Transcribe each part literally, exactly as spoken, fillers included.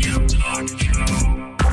Studio Talk Show.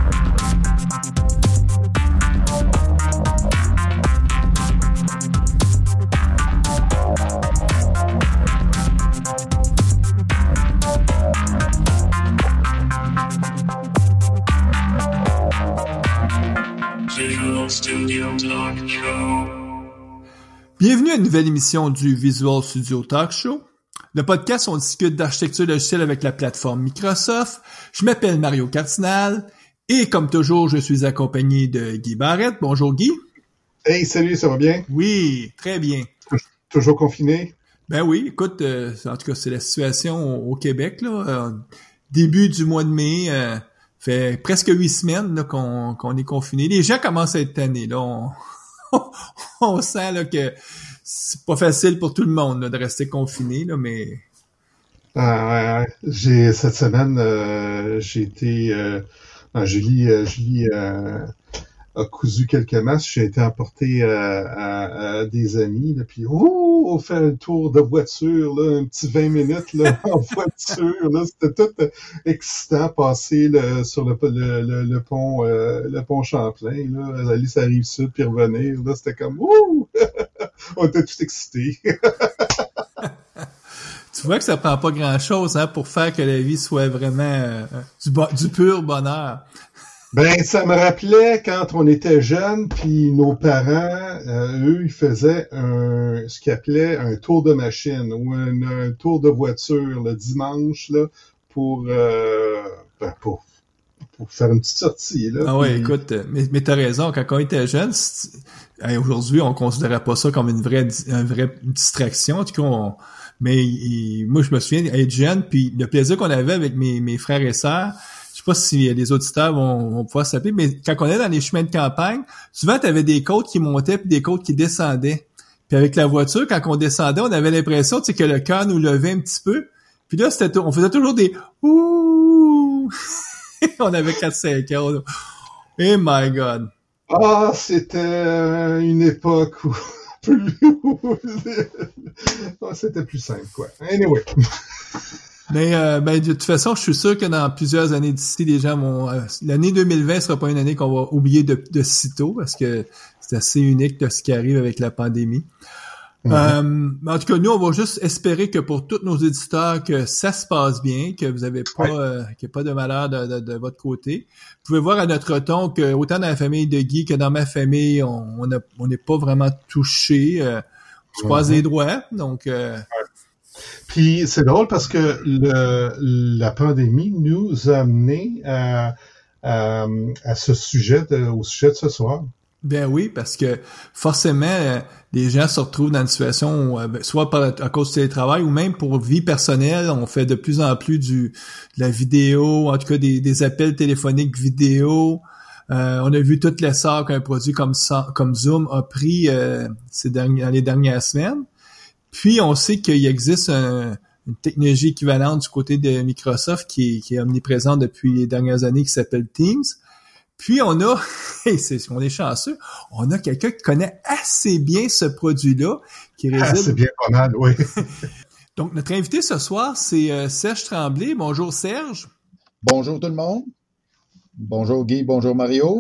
Visual Studio Talk Show. Bienvenue à une nouvelle émission du Visual Studio Talk Show. Le podcast, on discute d'architecture logicielle avec la plateforme Microsoft. Je m'appelle Mario Cardinal et comme toujours, je suis accompagné de Guy Barrette. Bonjour Guy. Hey, salut, ça va bien? Oui, très bien. Toujours confiné? Ben oui, écoute, euh, en tout cas, c'est la situation au, au Québec, là. Euh, début du mois de mai, euh, fait presque huit semaines là, qu'on, qu'on est confiné. Les gens commencent à être tannés, là. On, on sent là, que c'est pas facile pour tout le monde là, de rester confiné, là, mais... Ah, ouais, ouais. J'ai, cette semaine, euh, j'ai été... Euh, non, Julie, euh, Julie euh, a cousu quelques masques. J'ai été emporté euh, à, à des amis, là, puis oh, on fait un tour de voiture, là, un petit vingt minutes là, en voiture. Là, c'était tout euh, excitant, passer là, sur le, le, le, le pont euh, le pont Champlain, là, aller sur la Rive-Sud, puis revenir. Là, c'était comme ouh! On était tous excités. Tu vois que ça prend pas grand-chose hein, pour faire que la vie soit vraiment euh, du, bo- du pur bonheur. Ben, ça me rappelait quand on était jeunes, puis nos parents, euh, eux, ils faisaient un, ce qu'ils appelaient un tour de machine ou un, un tour de voiture le dimanche là pour euh, ben, pour pour faire une petite sortie là. Ah ouais, puis... écoute, mais, mais t'as raison, quand on était jeune, hey, aujourd'hui, on considérait pas ça comme une vraie une vraie distraction. En tout cas, on, mais il, moi, je me souviens être jeune, puis le plaisir qu'on avait avec mes, mes frères et sœurs, je sais pas si les auditeurs vont, vont pouvoir s'appeler, mais quand on est dans les chemins de campagne, souvent, t'avais des côtes qui montaient puis des côtes qui descendaient. Puis avec la voiture, quand on descendait, on avait l'impression, tu sais, que le cœur nous levait un petit peu. Puis là, c'était, on faisait toujours des ouh. On avait quatre cinq ans. Oh my God. Ah, c'était une époque où plus ah, c'était plus simple quoi. Anyway. Mais euh, ben de toute façon, je suis sûr que dans plusieurs années d'ici, les gens vont. Euh, l'année deux mille vingt sera pas une année qu'on va oublier de, de sitôt parce que c'est assez unique de ce qui arrive avec la pandémie. Mm-hmm. Euh, en tout cas, nous, on va juste espérer que pour tous nos éditeurs, que ça se passe bien, que vous avez pas, ouais. euh, qu'il n'y ait pas de malheur de, de, de votre côté. Vous pouvez voir à notre ton que autant dans la famille de Guy que dans ma famille, on on a, on n'est pas vraiment touché. Euh, on se croise mm-hmm. les doigts, donc. Euh, Puis c'est drôle parce que le, la pandémie nous a amené à, à, à ce sujet, de, au sujet de ce soir. Ben oui, parce que forcément, euh, les gens se retrouvent dans une situation où, euh, soit par, à cause du télétravail ou même pour vie personnelle, on fait de plus en plus du de la vidéo, en tout cas des, des appels téléphoniques vidéo. Euh, on a vu tout l'essor qu'un produit comme, comme Zoom a pris euh, ces derniers, dans les dernières semaines. Puis, on sait qu'il existe un, une technologie équivalente du côté de Microsoft qui est, qui est omniprésente depuis les dernières années qui s'appelle Teams. Puis, on a, et c'est, on est chanceux, on a quelqu'un qui connaît assez bien ce produit-là. Qui réside... Assez bien, pas mal, oui. Donc, notre invité ce soir, c'est euh, Serge Tremblay. Bonjour, Serge. Bonjour tout le monde. Bonjour Guy, bonjour Mario.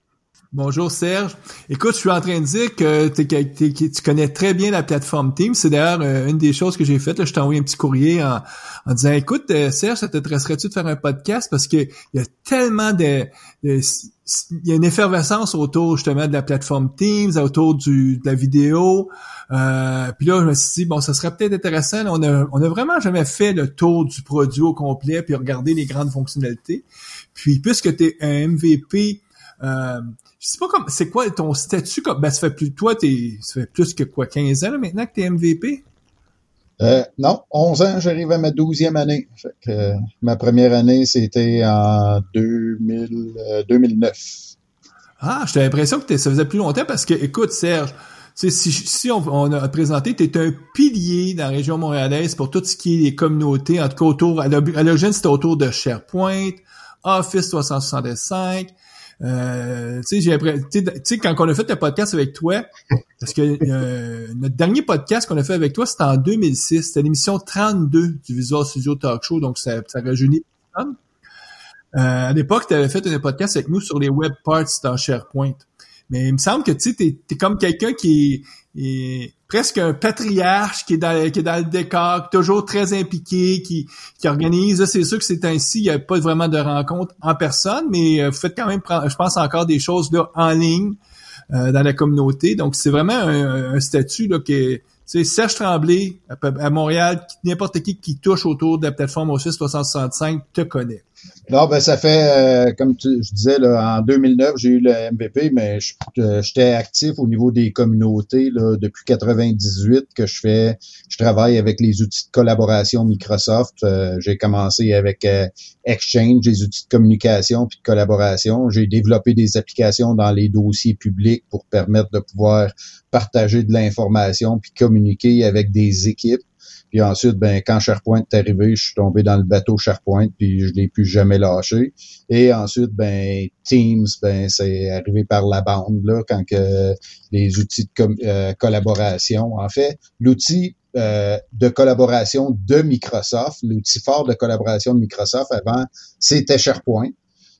Bonjour Serge. Écoute, je suis en train de dire que, t'es, t'es, que tu connais très bien la plateforme Teams. C'est d'ailleurs euh, une des choses que j'ai faites. Là, je t'ai envoyé un petit courrier en, en disant, écoute, euh, Serge, ça t'intéresserait-tu de faire un podcast? Parce que il y a tellement de... de il y a une effervescence autour justement de la plateforme Teams, autour du de la vidéo. Euh, puis là, je me suis dit, bon, ça serait peut-être intéressant. Là, on a on a vraiment jamais fait le tour du produit au complet puis regarder les grandes fonctionnalités. Puis, puisque tu es un M V P... Euh, je sais pas comme c'est quoi ton statut comme ben ça fait plus toi t'es ça fait plus que quoi quinze ans là, maintenant que t'es M V P? Euh, non, onze ans, j'arrive à ma douzième année. Fait que euh, ma première année c'était en deux mille, euh, deux mille neuf. Ah, j'ai l'impression que t'es, ça faisait plus longtemps parce que écoute Serge, si si on, on a présenté, t'es un pilier dans la région montréalaise pour tout ce qui est les communautés, en tout cas autour à l'origine c'était autour de SharePoint, Office trois cent soixante-cinq. Euh, tu sais, j'ai tu sais quand on a fait le podcast avec toi, parce que euh, notre dernier podcast qu'on a fait avec toi, c'était en deux mille six, c'était l'émission trente-deux du Visual Studio Talk Show, donc ça, ça rajeunit. Euh, à l'époque, tu avais fait un podcast avec nous sur les web parts dans SharePoint. Mais il me semble que tu sais, t'es, t'es comme quelqu'un qui est, est presque un patriarche, qui est dans, qui est dans le décor, toujours très impliqué, qui, qui organise. Là, c'est sûr que c'est ainsi, il n'y a pas vraiment de rencontres en personne, mais vous faites quand même, je pense, encore des choses là en ligne euh, dans la communauté. Donc, c'est vraiment un, un statut là qui est, tu sais, Serge Tremblay à, à Montréal, n'importe qui qui touche autour de la plateforme Office trois cent soixante-cinq te connaît. Non, ben ça fait, euh, comme tu, je disais, là, en deux mille neuf, j'ai eu le M V P, mais j'étais actif au niveau des communautés là, depuis quatre-vingt-dix-huit que je fais. Je travaille avec les outils de collaboration Microsoft. Euh, j'ai commencé avec euh, Exchange, les outils de communication puis de collaboration. J'ai développé des applications dans les dossiers publics pour permettre de pouvoir partager de l'information puis communiquer avec des équipes. Puis ensuite, ben quand SharePoint est arrivé, je suis tombé dans le bateau SharePoint, puis je l'ai plus jamais lâché. Et ensuite, ben Teams, ben c'est arrivé par la bande là, quand que les outils de com- euh, collaboration. En fait, l'outil euh, de collaboration de Microsoft, l'outil fort de collaboration de Microsoft avant, c'était SharePoint.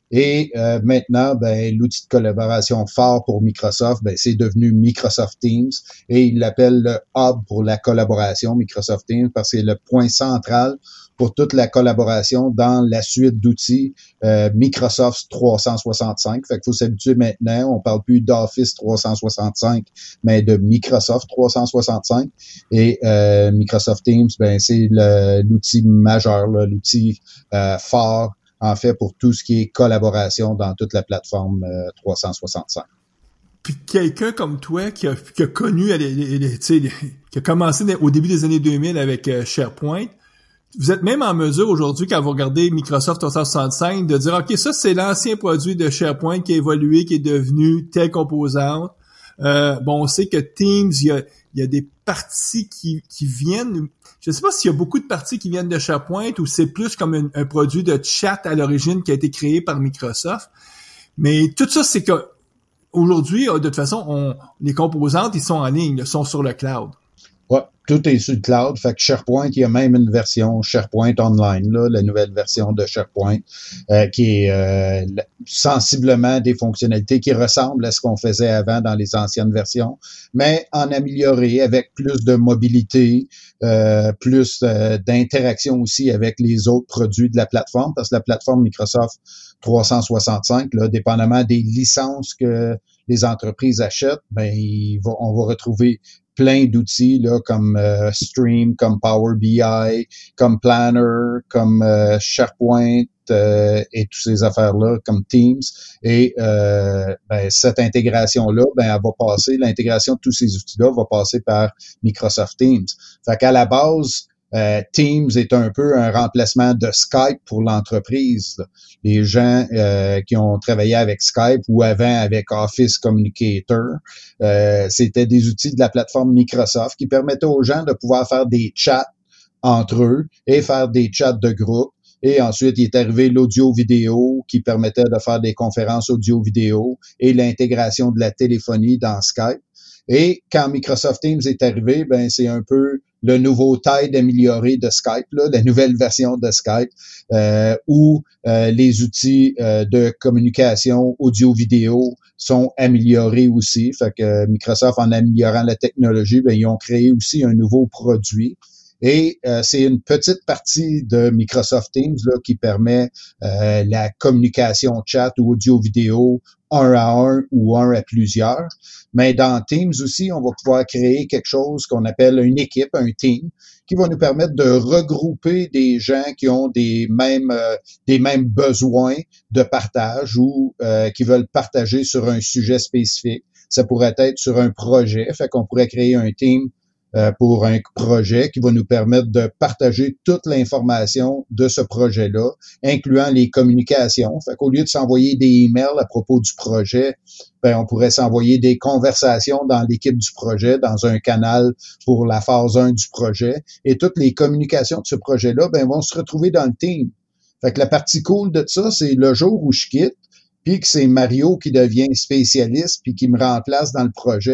Et euh, maintenant, ben, l'outil de collaboration fort pour Microsoft, ben, c'est devenu Microsoft Teams et il l'appelle le hub pour la collaboration Microsoft Teams parce que c'est le point central pour toute la collaboration dans la suite d'outils euh, Microsoft trois cent soixante-cinq. Fait qu'il faut s'habituer maintenant, on parle plus d'Office trois cent soixante-cinq, mais de Microsoft trois cent soixante-cinq. Et euh, Microsoft Teams, ben, c'est le, l'outil majeur, là, l'outil euh, fort en fait, pour tout ce qui est collaboration dans toute la plateforme euh, trois cent soixante-cinq. Puis quelqu'un comme toi qui a, qui a connu, les, les, les, les, qui a commencé au début des années deux mille avec euh, SharePoint, vous êtes même en mesure aujourd'hui, quand vous regardez Microsoft trois cent soixante-cinq, de dire, OK, ça, c'est l'ancien produit de SharePoint qui a évolué, qui est devenu telle composante. Euh, bon, on sait que Teams, il y a, il y a des parties qui, qui viennent... Je ne sais pas s'il y a beaucoup de parties qui viennent de SharePoint ou c'est plus comme un, un produit de chat à l'origine qui a été créé par Microsoft. Mais tout ça, c'est que aujourd'hui, de toute façon, on, les composantes, ils sont en ligne, ils sont sur le cloud. Ouais, tout est sur le cloud. Fait que SharePoint, il y a même une version SharePoint Online, là, la nouvelle version de SharePoint, euh, qui est euh, sensiblement des fonctionnalités qui ressemblent à ce qu'on faisait avant dans les anciennes versions, mais en amélioré avec plus de mobilité, euh, plus euh, d'interaction aussi avec les autres produits de la plateforme, parce que la plateforme Microsoft trois cent soixante-cinq, là, dépendamment des licences que les entreprises achètent, ben il va, on va retrouver plein d'outils là comme euh, Stream, comme Power B I, comme Planner, comme euh, SharePoint euh, et toutes ces affaires-là, comme Teams. Et euh, ben, cette intégration-là, ben elle va passer, l'intégration de tous ces outils-là va passer par Microsoft Teams. Fait qu'à la base, Euh, Teams est un peu un remplacement de Skype pour l'entreprise. Les gens euh, qui ont travaillé avec Skype ou avant avec Office Communicator, euh, c'était des outils de la plateforme Microsoft qui permettaient aux gens de pouvoir faire des chats entre eux et faire des chats de groupe. Et ensuite, il est arrivé l'audio-vidéo qui permettait de faire des conférences audio-vidéo et l'intégration de la téléphonie dans Skype. Et quand Microsoft Teams est arrivé, ben c'est un peu le nouveau taille amélioré de Skype, là, la nouvelle version de Skype, euh, où euh, les outils euh, de communication audio-vidéo sont améliorés aussi. Fait que Microsoft, en améliorant la technologie, ben ils ont créé aussi un nouveau produit. Et euh, c'est une petite partie de Microsoft Teams là, qui permet euh, la communication chat ou audio-vidéo un à un ou un à plusieurs. Mais dans Teams aussi, on va pouvoir créer quelque chose qu'on appelle une équipe, un team, qui va nous permettre de regrouper des gens qui ont des mêmes euh, des mêmes besoins de partage ou euh, qui veulent partager sur un sujet spécifique. Ça pourrait être sur un projet, fait qu'on pourrait créer un team Euh, pour un projet qui va nous permettre de partager toute l'information de ce projet-là, incluant les communications. Fait qu'au lieu de s'envoyer des emails à propos du projet, ben, on pourrait s'envoyer des conversations dans l'équipe du projet, dans un canal pour la phase un du projet. Et toutes les communications de ce projet-là, ben, vont se retrouver dans le team. Fait que la partie cool de ça, c'est le jour où je quitte, puis que c'est Mario qui devient spécialiste puis qui me remplace dans le projet,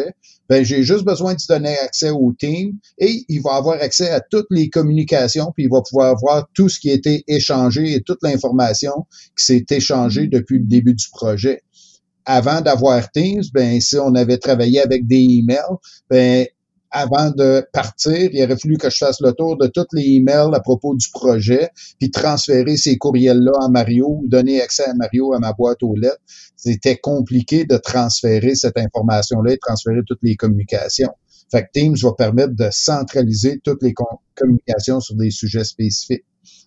ben j'ai juste besoin de donner accès au team et il va avoir accès à toutes les communications, puis il va pouvoir voir tout ce qui a été échangé et toute l'information qui s'est échangée depuis le début du projet. Avant d'avoir Teams, ben si on avait travaillé avec des emails, ben avant de partir, il aurait fallu que je fasse le tour de tous les emails à propos du projet, puis transférer ces courriels-là à Mario ou donner accès à Mario à ma boîte aux lettres. C'était compliqué de transférer cette information-là et transférer toutes les communications. Fait que Teams va permettre de centraliser toutes les com- communications sur des sujets spécifiques.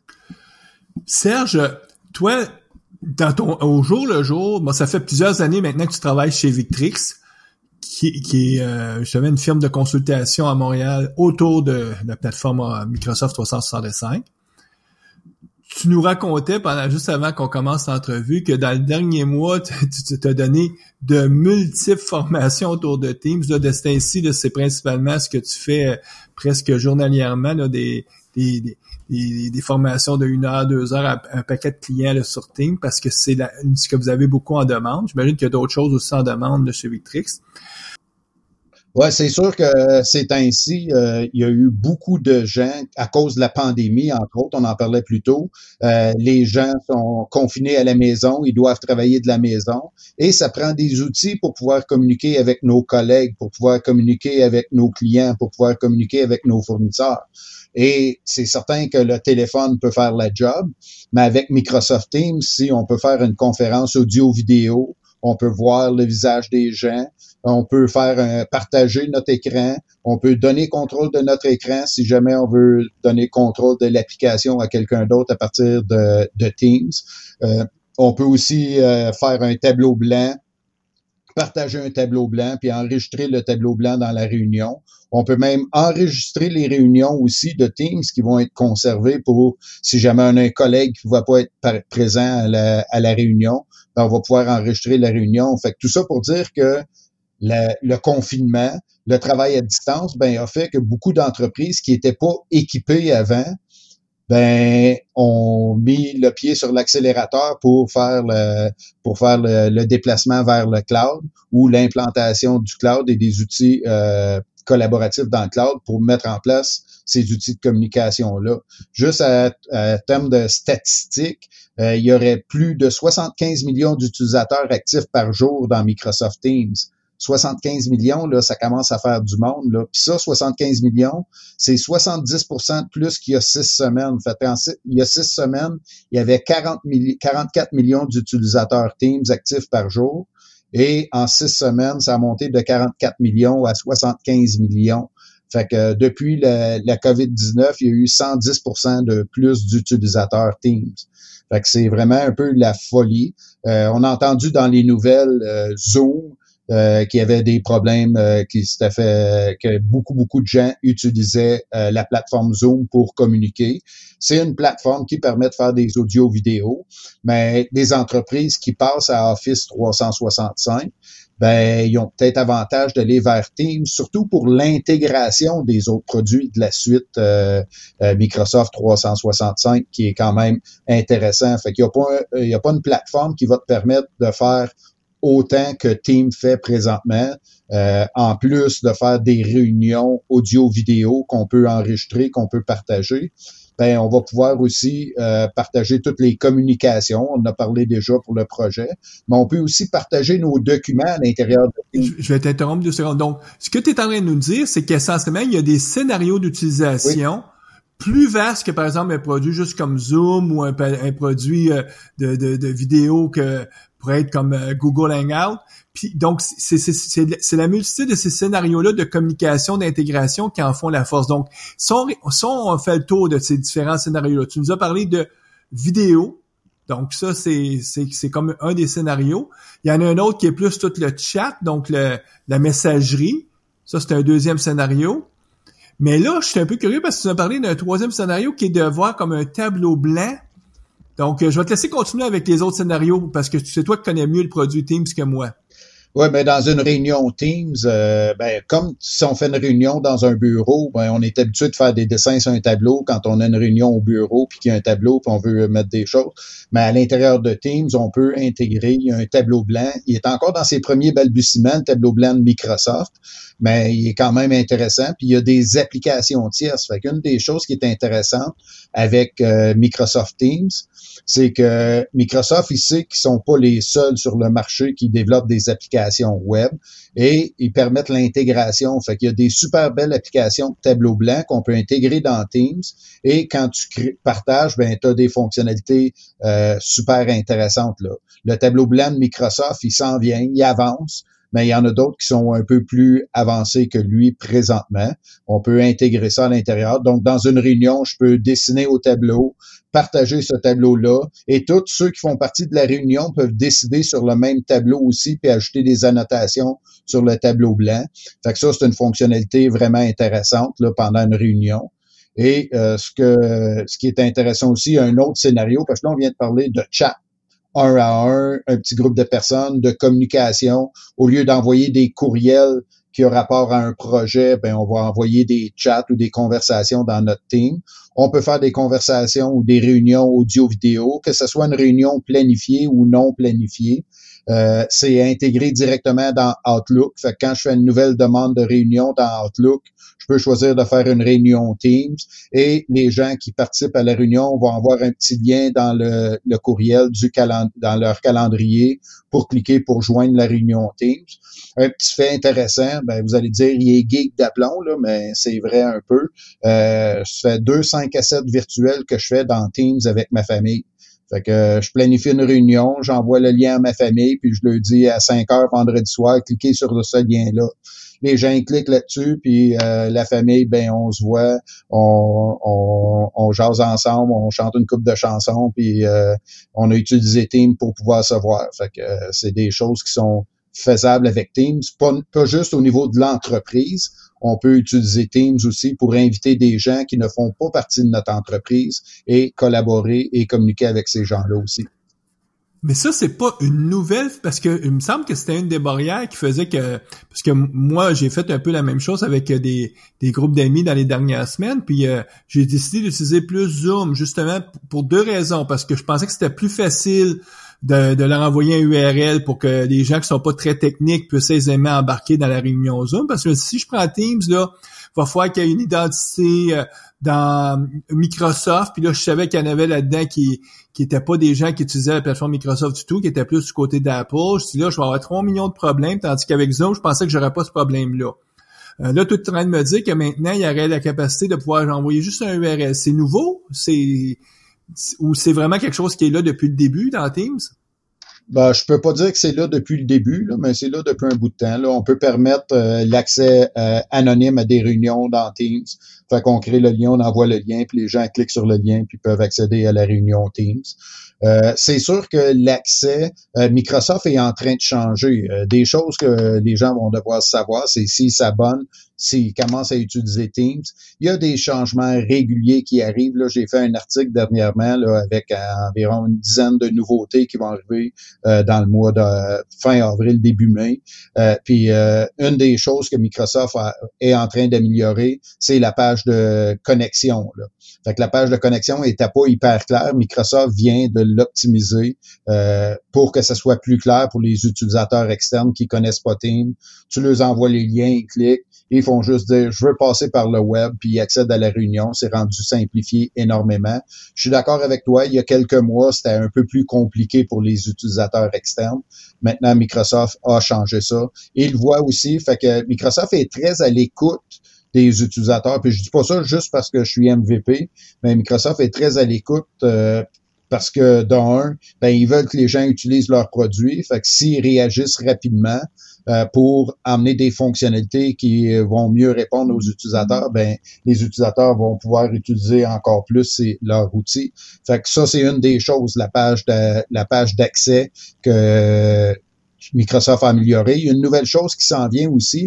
Serge, toi, dans ton, au jour le jour, bon, ça fait plusieurs années maintenant que tu travailles chez Victrix, qui, qui est euh, justement une firme de consultation à Montréal autour de la plateforme Microsoft trois cent soixante-cinq. Tu nous racontais pendant juste avant qu'on commence l'entrevue que dans le dernier mois, tu, tu t'as donné de multiples formations autour de Teams. Là, de ce temps-ci, là, c'est principalement ce que tu fais euh, presque journalièrement, là, des, des, des, des, des formations de une heure, deux heures à un paquet de clients là, sur Teams parce que c'est la, ce que vous avez beaucoup en demande. J'imagine qu'il y a d'autres choses aussi en demande là, chez Victrix. Ouais, c'est sûr que ces temps-ci, euh, il y a eu beaucoup de gens, à cause de la pandémie, entre autres, on en parlait plus tôt, euh, les gens sont confinés à la maison, ils doivent travailler de la maison, et ça prend des outils pour pouvoir communiquer avec nos collègues, pour pouvoir communiquer avec nos clients, pour pouvoir communiquer avec nos fournisseurs. Et c'est certain que le téléphone peut faire la job, mais avec Microsoft Teams, si on peut faire une conférence audio-vidéo, on peut voir le visage des gens, on peut faire un, partager notre écran, on peut donner contrôle de notre écran si jamais on veut donner contrôle de l'application à quelqu'un d'autre à partir de, de Teams. Euh, on peut aussi euh, faire un tableau blanc, partager un tableau blanc, puis enregistrer le tableau blanc dans la réunion. On peut même enregistrer les réunions aussi de Teams qui vont être conservées pour, si jamais on a un collègue qui ne va pas être par, présent à la, à la réunion, ben on va pouvoir enregistrer la réunion. Fait que tout ça pour dire que le, le confinement, le travail à distance, ben a fait que beaucoup d'entreprises qui n'étaient pas équipées avant, ben ont mis le pied sur l'accélérateur pour faire le pour faire le, le déplacement vers le cloud ou l'implantation du cloud et des outils euh, collaboratifs dans le cloud pour mettre en place ces outils de communication-là. Juste à, à terme de statistiques, euh, il y aurait plus de soixante-quinze millions d'utilisateurs actifs par jour dans Microsoft Teams. soixante-quinze millions, là, ça commence à faire du monde, là. Puis ça, soixante-quinze millions, c'est soixante-dix pour cent de plus qu'il y a six semaines. Fait en, il y a six semaines, il y avait quarante milli- quarante-quatre millions d'utilisateurs Teams actifs par jour. Et en six semaines, ça a monté de quarante-quatre millions à soixante-quinze millions. Fait que depuis la, la covid dix-neuf, il y a eu cent dix pour cent de plus d'utilisateurs Teams. Fait que c'est vraiment un peu la folie. Euh, on a entendu dans les nouvelles euh, Zoom, Euh, qui avait des problèmes, euh, qui s'était fait, que beaucoup, beaucoup de gens utilisaient euh, la plateforme Zoom pour communiquer. C'est une plateforme qui permet de faire des audio-vidéos, mais des entreprises qui passent à Office trois cent soixante-cinq, ben, ils ont peut-être avantage d'aller vers Teams, surtout pour l'intégration des autres produits de la suite euh, euh, Microsoft trois cent soixante-cinq, qui est quand même intéressant. Fait qu'il y a pas, un, il y a pas une plateforme qui va te permettre de faire autant que Teams fait présentement, euh, en plus de faire des réunions audio-vidéo qu'on peut enregistrer, qu'on peut partager, ben on va pouvoir aussi euh, partager toutes les communications. On en a parlé déjà pour le projet, mais on peut aussi partager nos documents à l'intérieur de Teams. Je vais t'interrompre deux secondes. Donc, ce que tu es en train de nous dire, c'est qu'essentiellement, il y a des scénarios d'utilisation oui. plus vastes que, par exemple, un produit juste comme Zoom ou un, un produit euh, de, de, de vidéo que pourrait être comme euh, Google Hangout. Puis donc, c'est, c'est, c'est, c'est la multitude de ces scénarios-là de communication, d'intégration qui en font la force. Donc, si on, si on fait le tour de ces différents scénarios-là, tu nous as parlé de vidéo. Donc, ça, c'est, c'est, c'est comme un des scénarios. Il y en a un autre qui est plus tout le chat, donc le, la messagerie. Ça, c'est un deuxième scénario. Mais là, je suis un peu curieux parce que tu nous as parlé d'un troisième scénario qui est de voir comme un tableau blanc. Donc, je vais te laisser continuer avec les autres scénarios parce que c'est toi qui connais mieux le produit Teams que moi. Oui, mais dans une réunion Teams, euh, ben, comme si on fait une réunion dans un bureau, ben, on est habitué de faire des dessins sur un tableau quand on a une réunion au bureau puis qu'il y a un tableau puis on veut mettre des choses. Mais à l'intérieur de Teams, on peut intégrer un tableau blanc. Il est encore dans ses premiers balbutiements, le tableau blanc de Microsoft, mais il est quand même intéressant. Puis il y a des applications tierces. Fait qu'une des choses qui est intéressante avec euh, Microsoft Teams, c'est que Microsoft, il sait qu'ils sont pas les seuls sur le marché qui développent des applications web et ils permettent l'intégration. Fait qu'il y a des super belles applications de tableau blanc qu'on peut intégrer dans Teams et quand tu crées, partages, ben, tu as des fonctionnalités euh, super intéressantes, là. Le tableau blanc de Microsoft, il s'en vient, il avance. Mais il y en a d'autres qui sont un peu plus avancés que lui présentement. On peut intégrer ça à l'intérieur. Donc, dans une réunion, je peux dessiner au tableau, partager ce tableau-là, et tous ceux qui font partie de la réunion peuvent décider sur le même tableau aussi, puis ajouter des annotations sur le tableau blanc. Fait que ça, c'est une fonctionnalité vraiment intéressante là, pendant une réunion. Et euh, ce que ce qui est intéressant aussi, il y a un autre scénario, parce que là, on vient de parler de chat. Un à un, un petit groupe de personnes, de communication. Au lieu d'envoyer des courriels qui ont rapport à un projet, ben on va envoyer des chats ou des conversations dans notre team. On peut faire des conversations ou des réunions audio-vidéo, que ce soit une réunion planifiée ou non planifiée. Euh, c'est intégré directement dans Outlook. Fait que quand je fais une nouvelle demande de réunion dans Outlook, je peux choisir de faire une réunion Teams et les gens qui participent à la réunion vont avoir un petit lien dans le, le courriel du calend- dans leur calendrier pour cliquer pour joindre la réunion Teams. Un petit fait intéressant, ben vous allez dire il est geek d'aplomb là, mais c'est vrai un peu. Euh, ça fait deux cinq à sept virtuels que je fais dans Teams avec ma famille. Fait que euh, je planifie une réunion, j'envoie le lien à ma famille, puis je leur dis à cinq heures vendredi soir, cliquez sur ce lien-là. Les gens ils cliquent là-dessus, puis euh, la famille, ben on se voit, on, on, on jase ensemble, on chante une couple de chansons, puis euh, on a utilisé Teams pour pouvoir se voir. Fait que euh, c'est des choses qui sont faisables avec Teams, pas, pas juste au niveau de l'entreprise. On peut utiliser Teams aussi pour inviter des gens qui ne font pas partie de notre entreprise et collaborer et communiquer avec ces gens-là aussi. Mais ça, c'est pas une nouvelle, parce que il me semble que c'était une des barrières qui faisait que, parce que moi, j'ai fait un peu la même chose avec des, des groupes d'amis dans les dernières semaines, puis euh, j'ai décidé d'utiliser plus Zoom, justement, pour deux raisons, parce que je pensais que c'était plus facile de, de leur envoyer un U R L pour que les gens qui sont pas très techniques puissent aisément embarquer dans la réunion Zoom, parce que si je prends Teams, là, il va falloir qu'il y ait une identité euh, dans Microsoft, puis là, je savais qu'il y en avait là-dedans qui qui étaient pas des gens qui utilisaient la plateforme Microsoft du tout, qui étaient plus du côté d'Apple. Je dis là, je vais avoir trois millions de problèmes, tandis qu'avec Zoom, je pensais que j'aurais pas ce problème-là. Euh, là, tu es en train de me dire que maintenant, il y aurait la capacité de pouvoir envoyer juste un U R L. C'est nouveau? C'est ou c'est vraiment quelque chose qui est là depuis le début dans Teams? Ben, je peux pas dire que c'est là depuis le début, là, mais c'est là depuis un bout de temps. Là. On peut permettre euh, l'accès euh, anonyme à des réunions dans Teams. Fait qu'on crée le lien, on envoie le lien, puis les gens cliquent sur le lien, puis peuvent accéder à la réunion Teams. Euh, c'est sûr que l'accès, euh, Microsoft est en train de changer. Euh, des choses que les gens vont devoir savoir, c'est s'ils s'abonnent, s'ils commencent à utiliser Teams. Il y a des changements réguliers qui arrivent. Là, j'ai fait un article dernièrement là, avec euh, environ une dizaine de nouveautés qui vont arriver euh, dans le mois de euh, fin avril, début mai. Euh, puis euh, une des choses que Microsoft a, est en train d'améliorer, c'est la page de connexion. Là. Fait que la page de connexion était pas hyper claire. Microsoft vient de l'optimiser euh, pour que ça soit plus clair pour les utilisateurs externes qui connaissent pas Teams. Tu leur envoies les liens, ils cliquent, et ils font juste dire « je veux passer par le web », puis ils accèdent à la réunion. C'est rendu simplifié énormément. Je suis d'accord avec toi, il y a quelques mois, c'était un peu plus compliqué pour les utilisateurs externes. Maintenant, Microsoft a changé ça. Et il voit aussi, fait que Microsoft est très à l'écoute des utilisateurs. Puis je dis pas ça juste parce que je suis M V P, mais Microsoft est très à l'écoute euh, parce que d'un, ben ils veulent que les gens utilisent leurs produits. Fait que s'ils réagissent rapidement euh, pour amener des fonctionnalités qui vont mieux répondre aux utilisateurs, ben les utilisateurs vont pouvoir utiliser encore plus ces, leurs outils. Fait que ça, c'est une des choses, la page de, la page d'accès que Microsoft a améliorée. Il y a une nouvelle chose qui s'en vient aussi,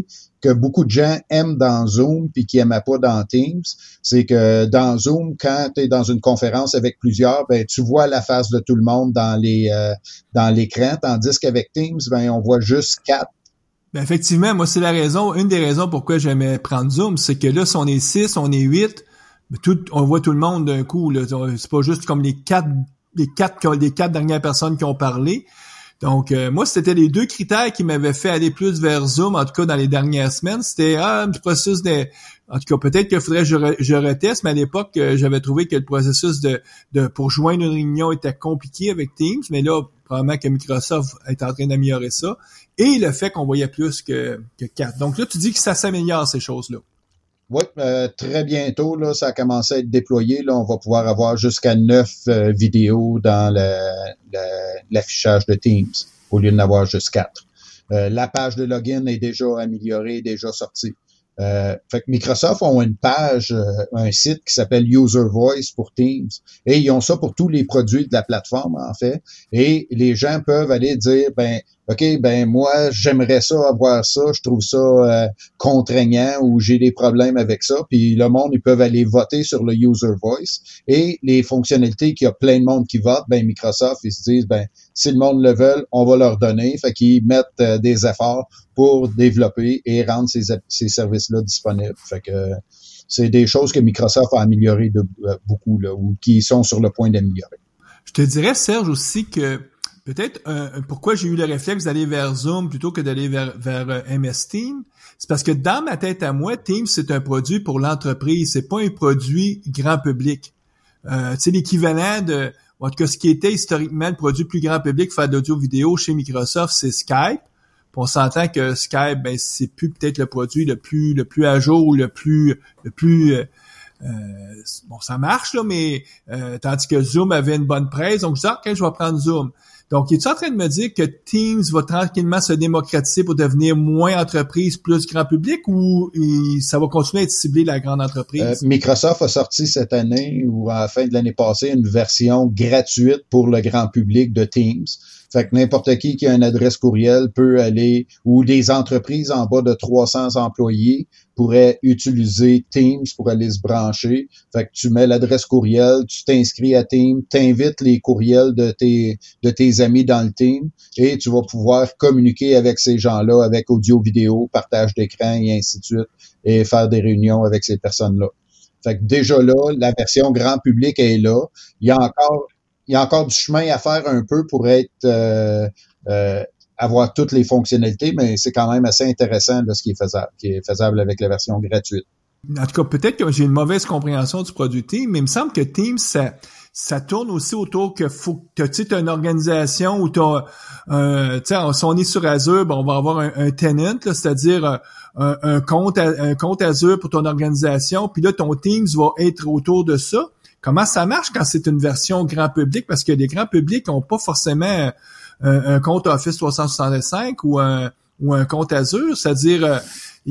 que beaucoup de gens aiment dans Zoom puis qui aimaient pas dans Teams, c'est que dans Zoom, quand tu es dans une conférence avec plusieurs, ben tu vois la face de tout le monde dans les euh, dans l'écran, tandis qu'avec Teams, ben on voit juste quatre. Ben effectivement, moi c'est la raison, une des raisons pourquoi j'aimais prendre Zoom, c'est que là si on est six, on est huit, tout, on voit tout le monde d'un coup. Là. C'est pas juste comme les quatre, les quatre, les quatre dernières personnes qui ont parlé. Donc, euh, moi, c'était les deux critères qui m'avaient fait aller plus vers Zoom, en tout cas dans les dernières semaines. C'était ah, le processus de... En tout cas, peut-être qu'il faudrait que je, re, je reteste, mais à l'époque, euh, j'avais trouvé que le processus de, de pour joindre une réunion était compliqué avec Teams, mais là, probablement que Microsoft est en train d'améliorer ça. Et le fait qu'on voyait plus que, que quatre. Donc là, tu dis que ça s'améliore, ces choses-là. Oui, euh, très bientôt, là, ça a commencé à être déployé. Là, on va pouvoir avoir jusqu'à neuf euh, vidéos dans le, le, l'affichage de Teams, au lieu d'en avoir juste quatre. Euh, la page de login est déjà améliorée, déjà sortie. Euh, fait que Microsoft ont une page, euh, un site qui s'appelle User Voice pour Teams, et ils ont ça pour tous les produits de la plateforme, en fait. Et les gens peuvent aller dire, ben, OK, ben moi, j'aimerais ça avoir ça, je trouve ça euh, contraignant ou j'ai des problèmes avec ça. Puis le monde, ils peuvent aller voter sur le User Voice. Et les fonctionnalités qu'il y a plein de monde qui vote, ben Microsoft, ils se disent, ben si le monde le veut, on va leur donner. Fait qu'ils mettent euh, des efforts pour développer et rendre ces, ces services-là disponibles. Fait que euh, c'est des choses que Microsoft a améliorées de, euh, beaucoup, là, ou qui sont sur le point d'améliorer. Je te dirais, Serge, aussi que peut-être euh, pourquoi j'ai eu le réflexe d'aller vers Zoom plutôt que d'aller vers, vers euh, M S Teams, c'est parce que dans ma tête à moi, Teams, c'est un produit pour l'entreprise, c'est pas un produit grand public. Euh, tu sais, l'équivalent de, en tout cas, ce qui était historiquement le produit plus grand public pour faire de l'audio-vidéo chez Microsoft, c'est Skype. Puis on s'entend que Skype, ben c'est plus peut-être le produit le plus le plus à jour ou le plus le plus euh, euh, bon, ça marche là, mais euh, tandis que Zoom avait une bonne presse, donc je dis ah, ok, je vais prendre Zoom. Donc, es-tu en train de me dire que Teams va tranquillement se démocratiser pour devenir moins entreprise, plus grand public, ou ça va continuer à être ciblé la grande entreprise? Euh, Microsoft a sorti cette année ou à la fin de l'année passée une version gratuite pour le grand public de Teams. Fait que n'importe qui qui a une adresse courriel peut aller, ou des entreprises en bas de trois cents employés pourraient utiliser Teams pour aller se brancher. Fait que tu mets l'adresse courriel, tu t'inscris à Teams, t'invites les courriels de tes de tes amis dans le Team et tu vas pouvoir communiquer avec ces gens-là avec audio, vidéo, partage d'écran et ainsi de suite et faire des réunions avec ces personnes-là. Fait que déjà là, la version grand public est là. Il y a encore Il y a encore du chemin à faire un peu pour être euh, euh, avoir toutes les fonctionnalités, mais c'est quand même assez intéressant là, ce qui est faisable, qui est faisable avec la version gratuite. En tout cas, peut-être que j'ai une mauvaise compréhension du produit Teams, mais il me semble que Teams, ça, ça tourne aussi autour que faut que tu sais, une organisation où tu as, euh, tu sais, si on est sur Azure, ben, on va avoir un, un tenant, là, c'est-à-dire un, un compte, un compte Azure pour ton organisation, puis là, ton Teams va être autour de ça. Comment ça marche quand c'est une version grand public? Parce que les grands publics n'ont pas forcément un, un compte Office trois cent soixante-cinq ou un, ou un compte Azure. C'est-à-dire, euh,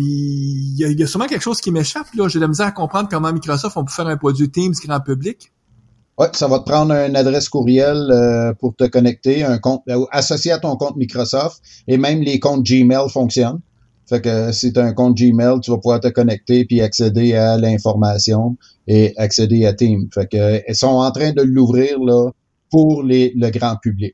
il, y a, il y a sûrement quelque chose qui m'échappe. Là, j'ai de la misère à comprendre comment Microsoft on peut faire un produit Teams grand public. Oui, ça va te prendre une adresse courriel euh, pour te connecter, un compte euh, associé à ton compte Microsoft, et même les comptes Gmail fonctionnent. Fait que si tu as un compte Gmail, tu vas pouvoir te connecter puis accéder à l'information et accéder à Teams. Fait que ils sont en train de l'ouvrir là pour les, le grand public.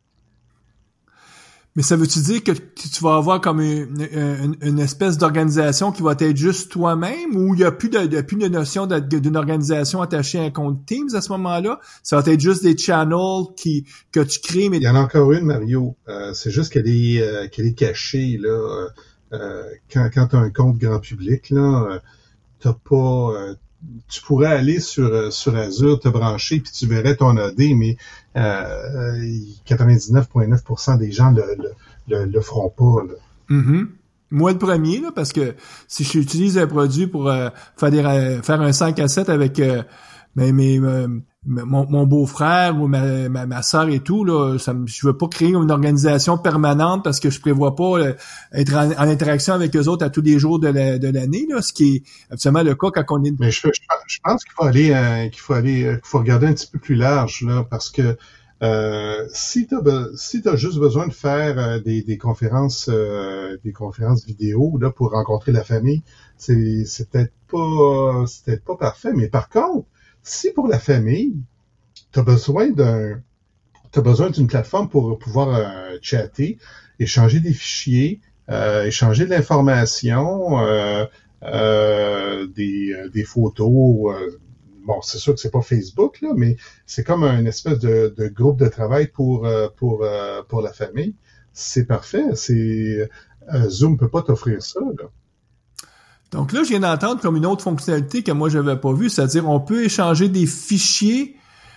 Mais ça veut-tu dire que tu vas avoir comme une, une, une espèce d'organisation qui va être juste toi-même, ou il n'y a plus de, de, plus de notion de, de, d'une organisation attachée à un compte Teams à ce moment-là? Ça va être juste des channels qui que tu crées. Mais... Il y en a encore une, Mario. Euh, c'est juste qu'elle est, euh, qu'elle est cachée, là. Euh, quand quand tu as un compte grand public, là, euh, t'as pas... Euh, tu pourrais aller sur sur Azure, te brancher, puis tu verrais ton A D, mais euh, quatre-vingt-dix-neuf virgule neuf pour cent des gens le, le, le, le feront pas. Là. Mm-hmm. Moi, le premier, là, parce que si j'utilise un produit pour euh, faire, des, euh, faire un cinq à sept avec euh, mes, mes, euh, mon, mon beau-frère ou ma, ma, ma soeur et tout, là, ça, je veux pas créer une organisation permanente parce que je prévois pas euh, être en, en interaction avec eux autres à tous les jours de, la, de l'année, là, ce qui est absolument le cas quand on est... Mais je, je, je pense qu'il faut aller, euh, qu'il faut aller, euh, qu'il faut regarder un petit peu plus large, là, parce que Euh, si t'as be- si t'as juste besoin de faire euh, des, des conférences euh, des conférences vidéo là pour rencontrer la famille, c'est c'est peut-être pas c'est peut-être pas parfait. Mais par contre, si pour la famille, t'as besoin d'un t'as besoin d'une plateforme pour pouvoir euh, chatter, échanger des fichiers, euh, échanger de l'information, euh, euh, des, des photos. Euh, bon, c'est sûr que c'est pas Facebook, là, mais c'est comme un espèce de, de groupe de travail pour, euh, pour, euh, pour la famille. C'est parfait. C'est euh, Zoom peut pas t'offrir ça, là. Donc là, je viens d'entendre comme une autre fonctionnalité que moi, j'avais pas vue, c'est-à-dire on peut échanger des fichiers.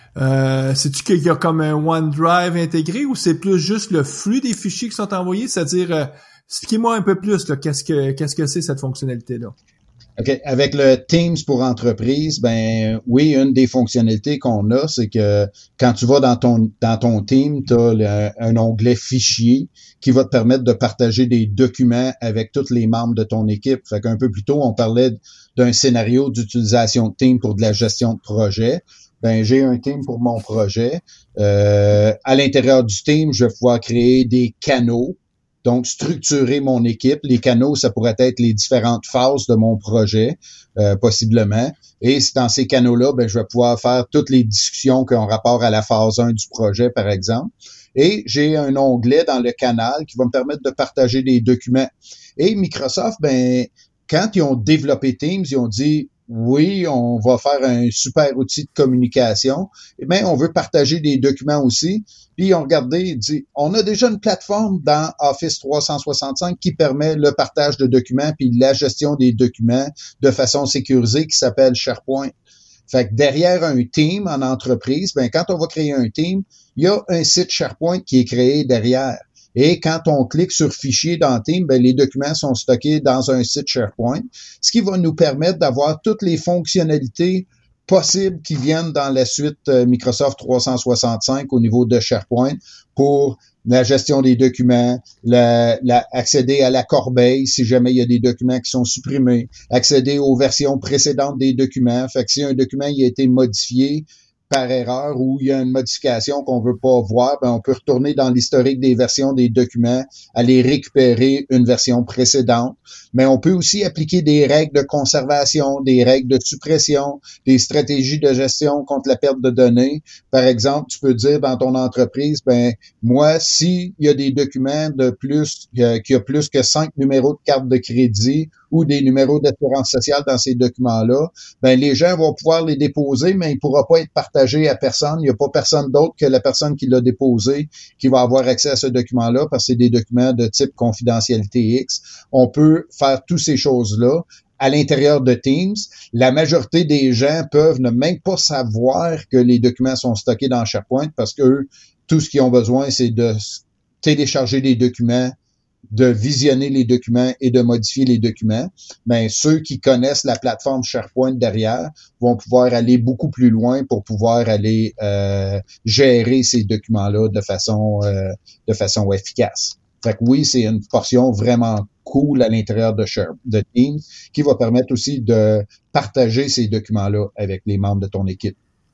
Euh, c'est-tu qu'il y a comme un OneDrive intégré ou c'est plus juste le flux des fichiers qui sont envoyés? C'est-à-dire, euh, expliquez-moi un peu plus, là, qu'est-ce que, qu'est-ce que c'est cette fonctionnalité-là? OK. Avec le Teams pour entreprise, ben oui, une des fonctionnalités qu'on a, c'est que quand tu vas dans ton dans ton team, tu as un onglet fichier qui va te permettre de partager des documents avec tous les membres de ton équipe. Fait qu'un peu plus tôt, on parlait d'un scénario d'utilisation de Teams pour de la gestion de projet. Ben j'ai un team pour mon projet. Euh, à l'intérieur du team, je vais pouvoir créer des canaux. Donc, structurer mon équipe. Les canaux, ça pourrait être les différentes phases de mon projet, euh, possiblement. Et dans ces canaux-là, ben, je vais pouvoir faire toutes les discussions qui ont rapport à la phase un du projet, par exemple. Et j'ai un onglet dans le canal qui va me permettre de partager des documents. Et Microsoft, ben, quand ils ont développé Teams, ils ont dit, oui, on va faire un super outil de communication, mais on veut partager des documents aussi. Puis ils ont regardé, ils dit, on a déjà une plateforme dans Office trois cent soixante-cinq qui permet le partage de documents puis la gestion des documents de façon sécurisée qui s'appelle SharePoint. Fait que derrière un team en entreprise, ben quand on va créer un team, il y a un site SharePoint qui est créé derrière. Et quand on clique sur fichier dans Teams, ben, les documents sont stockés dans un site SharePoint, ce qui va nous permettre d'avoir toutes les fonctionnalités possibles qui viennent dans la suite Microsoft trois cent soixante-cinq au niveau de SharePoint pour la gestion des documents, la, la, accéder à la corbeille si jamais il y a des documents qui sont supprimés, accéder aux versions précédentes des documents. Fait que si un document il a été modifié par erreur ou il y a une modification qu'on veut pas voir, ben on peut retourner dans l'historique des versions des documents, aller récupérer une version précédente. Mais on peut aussi appliquer des règles de conservation, des règles de suppression, des stratégies de gestion contre la perte de données. Par exemple, tu peux dire dans ton entreprise, ben moi, si il y a des documents de plus, euh, qu'il y a plus que cinq numéros de carte de crédit ou des numéros d'assurance sociale dans ces documents-là, ben les gens vont pouvoir les déposer, mais ils ne pourront pas être partagés à personne. Il n'y a pas personne d'autre que la personne qui l'a déposé qui va avoir accès à ce document-là parce que c'est des documents de type confidentialité X. On peut faire toutes ces choses-là à l'intérieur de Teams. La majorité des gens peuvent ne même pas savoir que les documents sont stockés dans SharePoint parce qu'eux, tout ce qu'ils ont besoin, c'est de télécharger des documents, de visionner les documents et de modifier les documents. Ben, ceux qui connaissent la plateforme SharePoint derrière vont pouvoir aller beaucoup plus loin pour pouvoir aller euh, gérer ces documents-là de façon euh, de façon efficace. Fait que oui, c'est une portion vraiment cool à l'intérieur de, Share, de Teams qui va permettre aussi de partager ces documents-là avec les membres de ton équipe.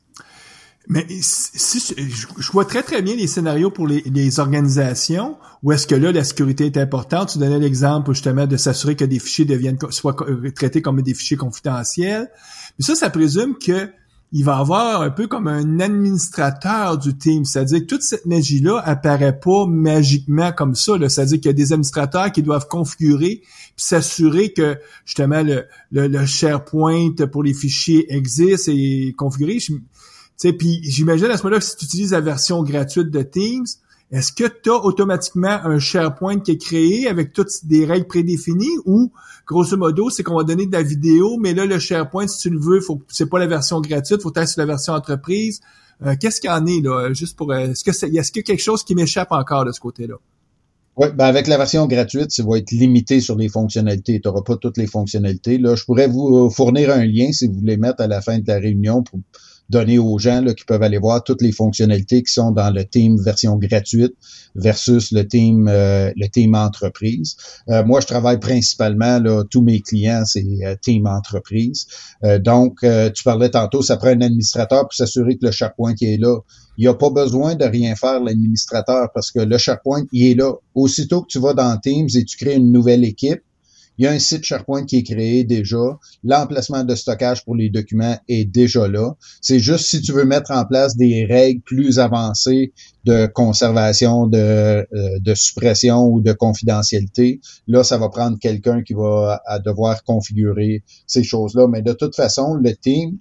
Mais si, si je vois très très bien les scénarios pour les, les organisations où est-ce que là la sécurité est importante. Tu donnais l'exemple justement de s'assurer que des fichiers deviennent soient traités comme des fichiers confidentiels. Mais ça, ça présume que il va avoir un peu comme un administrateur du team, c'est-à-dire que toute cette magie-là apparaît pas magiquement comme ça. Là. C'est-à-dire qu'il y a des administrateurs qui doivent configurer puis s'assurer que justement le, le, le SharePoint pour les fichiers existe et est configuré. Tu sais, puis j'imagine à ce moment-là que si tu utilises la version gratuite de Teams, est-ce que tu as automatiquement un SharePoint qui est créé avec toutes des règles prédéfinies ou, grosso modo, c'est qu'on va donner de la vidéo, mais là, le SharePoint, si tu le veux, faut, c'est pas la version gratuite, faut être sur la version entreprise. Euh, qu'est-ce qu'il y en est, là, juste pour, est-ce que c'est, est-ce qu'il y a quelque chose qui m'échappe encore de ce côté-là? Oui, ben avec la version gratuite, ça va être limité sur les fonctionnalités. Tu n'auras pas toutes les fonctionnalités. Là, je pourrais vous fournir un lien si vous voulez mettre à la fin de la réunion pour donner aux gens là, qui peuvent aller voir toutes les fonctionnalités qui sont dans le Team version gratuite versus le Team euh, le Team entreprise. Euh, moi, je travaille principalement, là, tous mes clients, c'est euh, Team entreprise. Euh, donc, euh, tu parlais tantôt, ça prend un administrateur pour s'assurer que le SharePoint qui est là. Il n'y a pas besoin de rien faire, l'administrateur, parce que le SharePoint, il est là. Aussitôt que tu vas dans Teams et tu crées une nouvelle équipe, il y a un site SharePoint qui est créé déjà. L'emplacement de stockage pour les documents est déjà là. C'est juste si tu veux mettre en place des règles plus avancées de conservation, de, euh, de suppression ou de confidentialité, là, ça va prendre quelqu'un qui va à devoir configurer ces choses-là. Mais de toute façon, le team,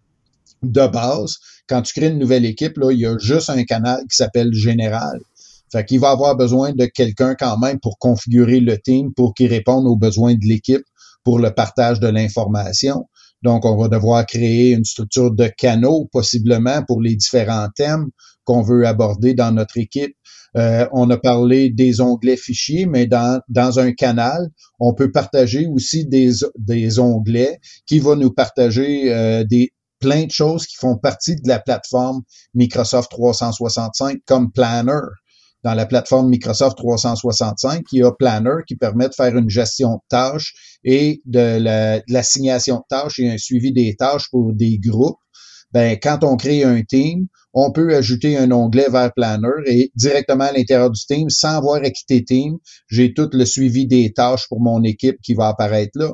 de base, quand tu crées une nouvelle équipe, là, il y a juste un canal qui s'appelle Général. Fait qu'il va avoir besoin de quelqu'un quand même pour configurer le team, pour qu'il réponde aux besoins de l'équipe pour le partage de l'information. Donc, on va devoir créer une structure de canaux, possiblement, pour les différents thèmes qu'on veut aborder dans notre équipe. Euh, on a parlé des onglets fichiers, mais dans, dans un canal, on peut partager aussi des, des onglets qui vont nous partager euh, des plein de choses qui font partie de la plateforme Microsoft trois cent soixante-cinq, comme Planner. Dans la plateforme Microsoft trois cent soixante-cinq, il y a Planner qui permet de faire une gestion de tâches et de la- de l'assignation de tâches et un suivi des tâches pour des groupes. Ben, quand on crée un team, on peut ajouter un onglet vers Planner et directement à l'intérieur du team, sans avoir à quitter Team, j'ai tout le suivi des tâches pour mon équipe qui va apparaître là.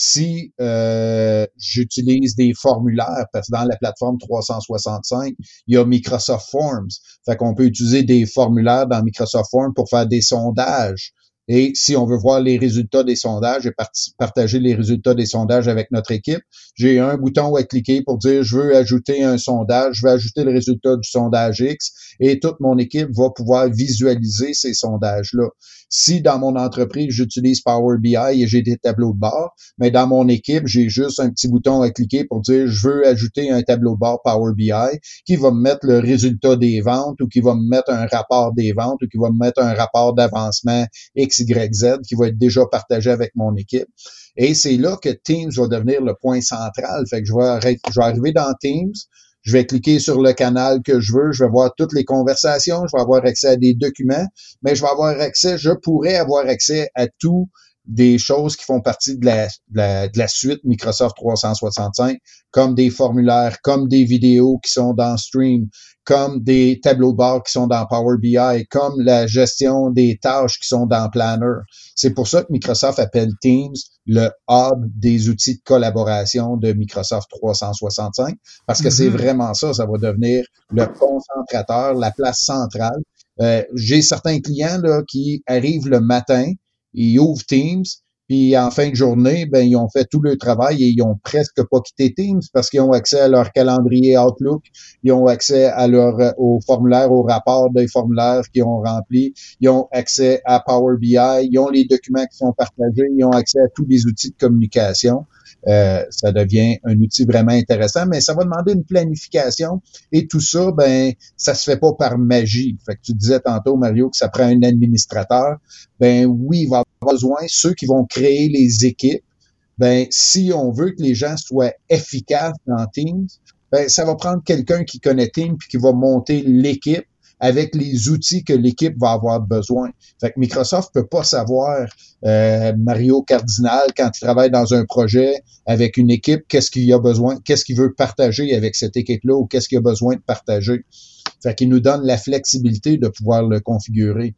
Si euh, j'utilise des formulaires, parce que dans la plateforme trois cent soixante-cinq, il y a Microsoft Forms. Fait qu'on peut utiliser des formulaires dans Microsoft Forms pour faire des sondages. Et si on veut voir les résultats des sondages et parti- partager les résultats des sondages avec notre équipe, j'ai un bouton à cliquer pour dire je veux ajouter un sondage, je veux ajouter le résultat du sondage X et toute mon équipe va pouvoir visualiser ces sondages-là. Si dans mon entreprise, j'utilise Power B I et j'ai des tableaux de bord, mais dans mon équipe, j'ai juste un petit bouton à cliquer pour dire je veux ajouter un tableau de bord Power B I qui va me mettre le résultat des ventes ou qui va me mettre un rapport des ventes ou qui va me mettre un rapport d'avancement X Y Z qui va être déjà partagé avec mon équipe. Et c'est là que Teams va devenir le point central. Fait que je vais, arrêter, je vais arriver dans Teams, je vais cliquer sur le canal que je veux, je vais voir toutes les conversations, je vais avoir accès à des documents, mais je vais avoir accès, je pourrais avoir accès à tout des choses qui font partie de la, de la, de la suite Microsoft trois cent soixante-cinq, comme des formulaires, comme des vidéos qui sont dans Stream, comme des tableaux de bord qui sont dans Power B I, comme la gestion des tâches qui sont dans Planner. C'est pour ça que Microsoft appelle Teams le hub des outils de collaboration de Microsoft trois cent soixante-cinq, parce que mm-hmm. c'est vraiment ça, ça va devenir le concentrateur, la place centrale. Euh, j'ai certains clients là qui arrivent le matin, ils ouvrent Teams, puis en fin de journée, ben ils ont fait tout le travail et ils ont presque pas quitté Teams parce qu'ils ont accès à leur calendrier Outlook, ils ont accès à leur aux formulaires, aux rapports des formulaires qu'ils ont remplis, ils ont accès à Power B I, ils ont les documents qui sont partagés, ils ont accès à tous les outils de communication. Euh, ça devient un outil vraiment intéressant, mais ça va demander une planification et tout ça, ben, ça se fait pas par magie. Fait que tu disais tantôt, Mario, que ça prend un administrateur. Ben oui, il va avoir besoin, ceux qui vont créer les équipes, ben, si on veut que les gens soient efficaces dans Teams, ben, ça va prendre quelqu'un qui connaît Teams puis qui va monter l'équipe avec les outils que l'équipe va avoir besoin. Fait que Microsoft peut pas savoir, euh, Mario Cardinal, quand il travaille dans un projet avec une équipe, qu'est-ce qu'il a besoin, qu'est-ce qu'il veut partager avec cette équipe-là ou qu'est-ce qu'il a besoin de partager. Fait qu'il nous donne la flexibilité de pouvoir le configurer.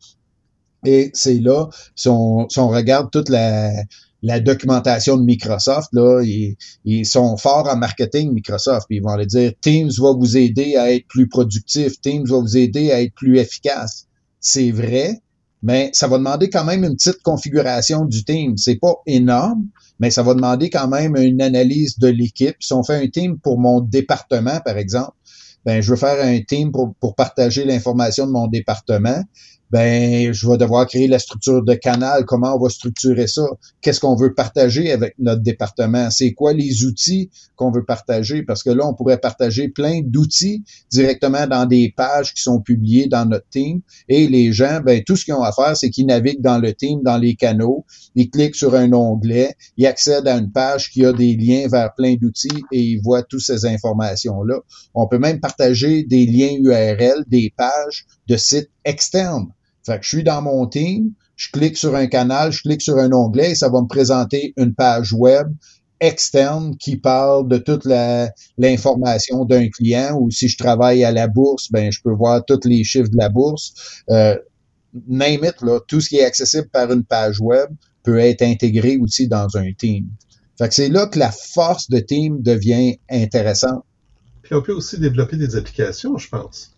Et c'est là, si on, si on regarde toute la, la documentation de Microsoft, là, ils, ils sont forts en marketing, Microsoft, puis ils vont aller dire Teams va vous aider à être plus productif, Teams va vous aider à être plus efficace. C'est vrai, mais ça va demander quand même une petite configuration du team. C'est pas énorme, mais ça va demander quand même une analyse de l'équipe. Si on fait un team pour mon département, par exemple, ben je veux faire un team pour, pour partager l'information de mon département. ben je vais devoir créer la structure de canal, comment on va structurer ça, qu'est-ce qu'on veut partager avec notre département, c'est quoi les outils qu'on veut partager, parce que là, on pourrait partager plein d'outils directement dans des pages qui sont publiées dans notre team, et les gens, ben tout ce qu'ils ont à faire, c'est qu'ils naviguent dans le team, dans les canaux, ils cliquent sur un onglet, ils accèdent à une page qui a des liens vers plein d'outils et ils voient toutes ces informations-là. On peut même partager des liens U R L, des pages de sites externes. Fait que je suis dans mon team, je clique sur un canal, je clique sur un onglet et ça va me présenter une page web externe qui parle de toute la, l'information d'un client, ou si je travaille à la bourse, ben je peux voir tous les chiffres de la bourse. Euh, name it, là, tout ce qui est accessible par une page web peut être intégré aussi dans un team. Fait que c'est là que la force de team devient intéressante. Puis on peut aussi développer des applications, je pense.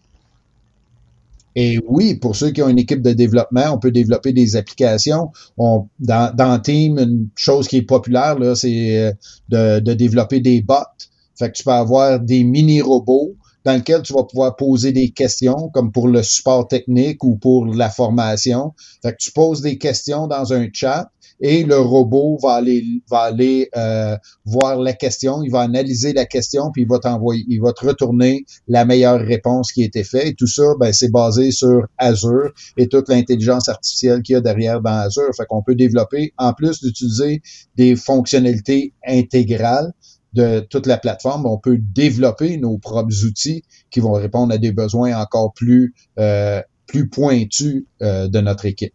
Et oui, pour ceux qui ont une équipe de développement, on peut développer des applications. On, dans, dans Team, une chose qui est populaire, là, c'est de, de développer des bots. Fait que tu peux avoir des mini-robots dans lesquels tu vas pouvoir poser des questions, comme pour le support technique ou pour la formation. Fait que tu poses des questions dans un chat et le robot va aller va aller euh, voir la question, il va analyser la question, puis il va t'envoyer, il va te retourner la meilleure réponse qui a été faite. Et tout ça, ben c'est basé sur Azure et toute l'intelligence artificielle qu'il y a derrière dans Azure. Fait qu'on peut développer, en plus d'utiliser des fonctionnalités intégrales de toute la plateforme, on peut développer nos propres outils qui vont répondre à des besoins encore plus euh, plus pointus euh, de notre équipe.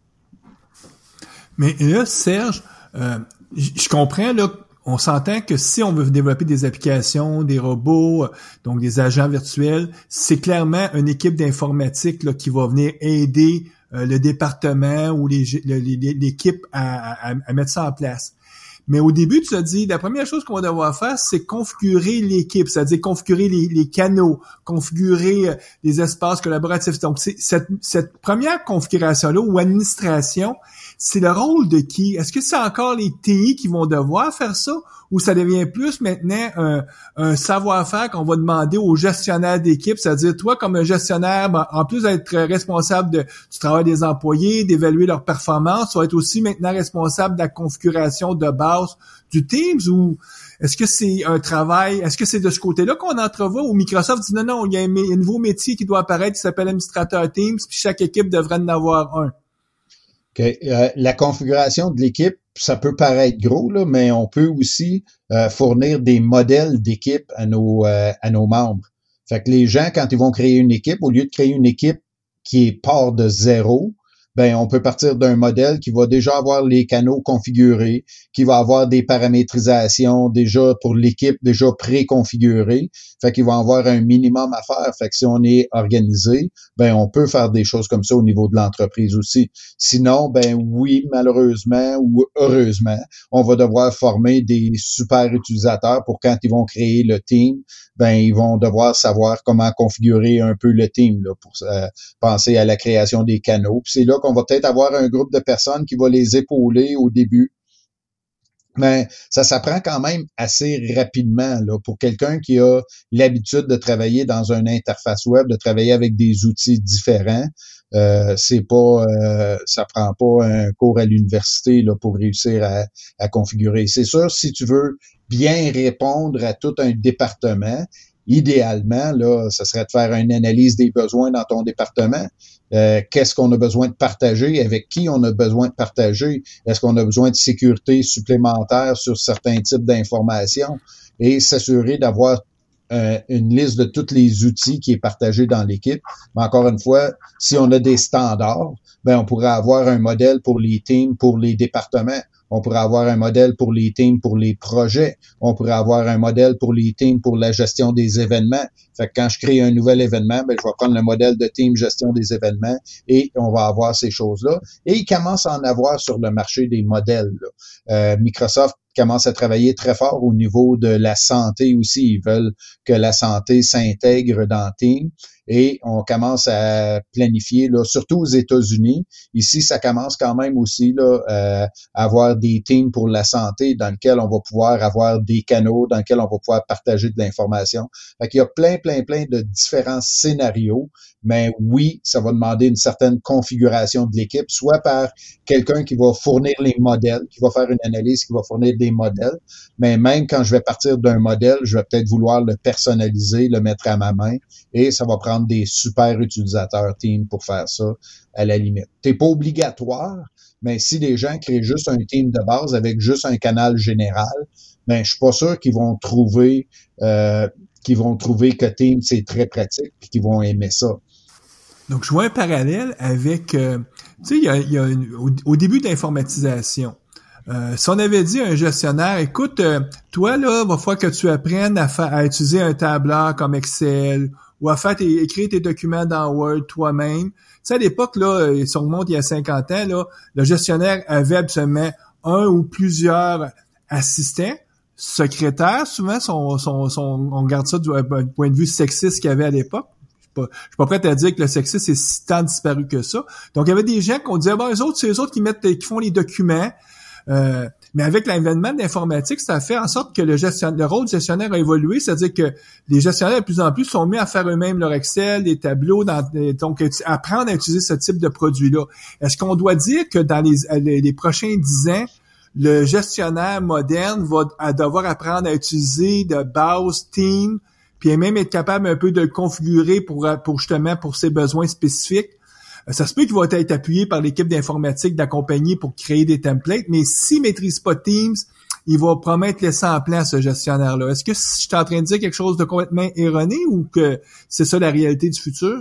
Mais là, Serge, euh, je comprends, là, on s'entend que si on veut développer des applications, des robots, donc des agents virtuels, c'est clairement une équipe d'informatique là, qui va venir aider euh, le département ou les, le, l'équipe à, à, à mettre ça en place. Mais au début, tu as dit, la première chose qu'on va devoir faire, c'est configurer l'équipe, c'est-à-dire configurer les, les canaux, configurer euh, les espaces collaboratifs. Donc, c'est, cette, cette première configuration-là ou administration, c'est le rôle de qui? Est-ce que c'est encore les T I qui vont devoir faire ça ou ça devient plus maintenant un, un savoir-faire qu'on va demander aux gestionnaires d'équipe? C'est-à-dire, toi, comme un gestionnaire, ben, en plus d'être responsable de, du travail des employés, d'évaluer leur performance, tu vas être aussi maintenant responsable de la configuration de base du Teams, ou est-ce que c'est un travail, est-ce que c'est de ce côté-là qu'on entrevoit, ou Microsoft dit non, non, il y a un, un nouveau métier qui doit apparaître qui s'appelle administrateur Teams, puis chaque équipe devrait en avoir un? Okay. Euh, la configuration de l'équipe, ça peut paraître gros, là, mais on peut aussi euh, fournir des modèles d'équipe à nos euh, à nos membres. Fait que les gens, quand ils vont créer une équipe, au lieu de créer une équipe qui est part de zéro, ben on peut partir d'un modèle qui va déjà avoir les canaux configurés, qui va avoir des paramétrisations déjà pour l'équipe déjà préconfigurées. Fait qu'il va avoir un minimum à faire. Fait que si on est organisé, ben on peut faire des choses comme ça au niveau de l'entreprise aussi. Sinon, ben oui, malheureusement ou heureusement, on va devoir former des super utilisateurs pour quand ils vont créer le team, ben ils vont devoir savoir comment configurer un peu le team là, pour euh, penser à la création des canaux. Puis c'est là qu'on va peut-être avoir un groupe de personnes qui va les épauler au début. Mais ça s'apprend quand même assez rapidement là, pour quelqu'un qui a l'habitude de travailler dans une interface web, de travailler avec des outils différents. Euh, c'est pas, euh, ça prend pas un cours à l'université là pour réussir à, à configurer. C'est sûr, si tu veux bien répondre à tout un département, idéalement, là, ça serait de faire une analyse des besoins dans ton département. Euh, qu'est-ce qu'on a besoin de partager? Avec qui on a besoin de partager? Est-ce qu'on a besoin de sécurité supplémentaire sur certains types d'informations? Et s'assurer d'avoir euh, une liste de tous les outils qui est partagé dans l'équipe. Mais encore une fois, si on a des standards, ben on pourrait avoir un modèle pour les teams, pour les départements. On pourrait avoir un modèle pour les teams, pour les projets. On pourrait avoir un modèle pour les teams, pour la gestion des événements. Fait que quand je crée un nouvel événement, ben, je vais prendre le modèle de team gestion des événements et on va avoir ces choses-là. Et il commence à en avoir sur le marché des modèles, là. Euh, Microsoft commencent à travailler très fort au niveau de la santé aussi. Ils veulent que la santé s'intègre dans Teams. Et on commence à planifier, là, surtout aux États-Unis. Ici, ça commence quand même aussi là, euh, à avoir des teams pour la santé dans lesquels on va pouvoir avoir des canaux, dans lesquels on va pouvoir partager de l'information. Fait qu'il y a plein, plein, plein de différents scénarios. Mais oui, ça va demander une certaine configuration de l'équipe, soit par quelqu'un qui va fournir les modèles, qui va faire une analyse, qui va fournir des modèles. Mais même quand je vais partir d'un modèle, je vais peut-être vouloir le personnaliser, le mettre à ma main, et ça va prendre des super utilisateurs Teams pour faire ça, à la limite. T'es pas obligatoire, mais si les gens créent juste un team de base avec juste un canal général, ben je suis pas sûr qu'ils vont trouver euh, qu'ils vont trouver que Teams c'est très pratique et qu'ils vont aimer ça. Donc, je vois un parallèle avec, euh, tu sais, il y a, il y a une, au, au début de l'informatisation, euh, si on avait dit à un gestionnaire, écoute, euh, toi, là, il va falloir que tu apprennes à, fa- à utiliser un tableur comme Excel ou à faire tes, écrire tes documents dans Word toi-même. Tu sais, à l'époque, là, si on remonte il y a cinquante ans, là, le gestionnaire avait absolument un ou plusieurs assistants, secrétaires, souvent, son, son, son, on regarde ça du, du point de vue sexiste qu'il y avait à l'époque. Je suis pas prêt à dire que le sexisme est si tant disparu que ça. Donc, il y avait des gens qu'on disait, bon, eux autres, c'est eux autres qui mettent, qui font les documents. Euh, mais avec l'avènement de l'informatique, ça a fait en sorte que le gestionnaire, le rôle du gestionnaire a évolué. C'est-à-dire que les gestionnaires, de plus en plus, sont mis à faire eux-mêmes leur Excel, les tableaux, dans, donc, apprendre à utiliser ce type de produit-là. Est-ce qu'on doit dire que dans les, les, les prochains dix ans, le gestionnaire moderne va à devoir apprendre à utiliser de base Teams, puis même être capable un peu de le configurer pour, pour justement pour ses besoins spécifiques? Ça se peut qu'il va être appuyé par l'équipe d'informatique d'accompagner pour créer des templates, mais s'il maîtrise pas Teams, il va promettre laisser en plan ce gestionnaire-là. Est-ce que je suis en train de dire quelque chose de complètement erroné ou que c'est ça la réalité du futur?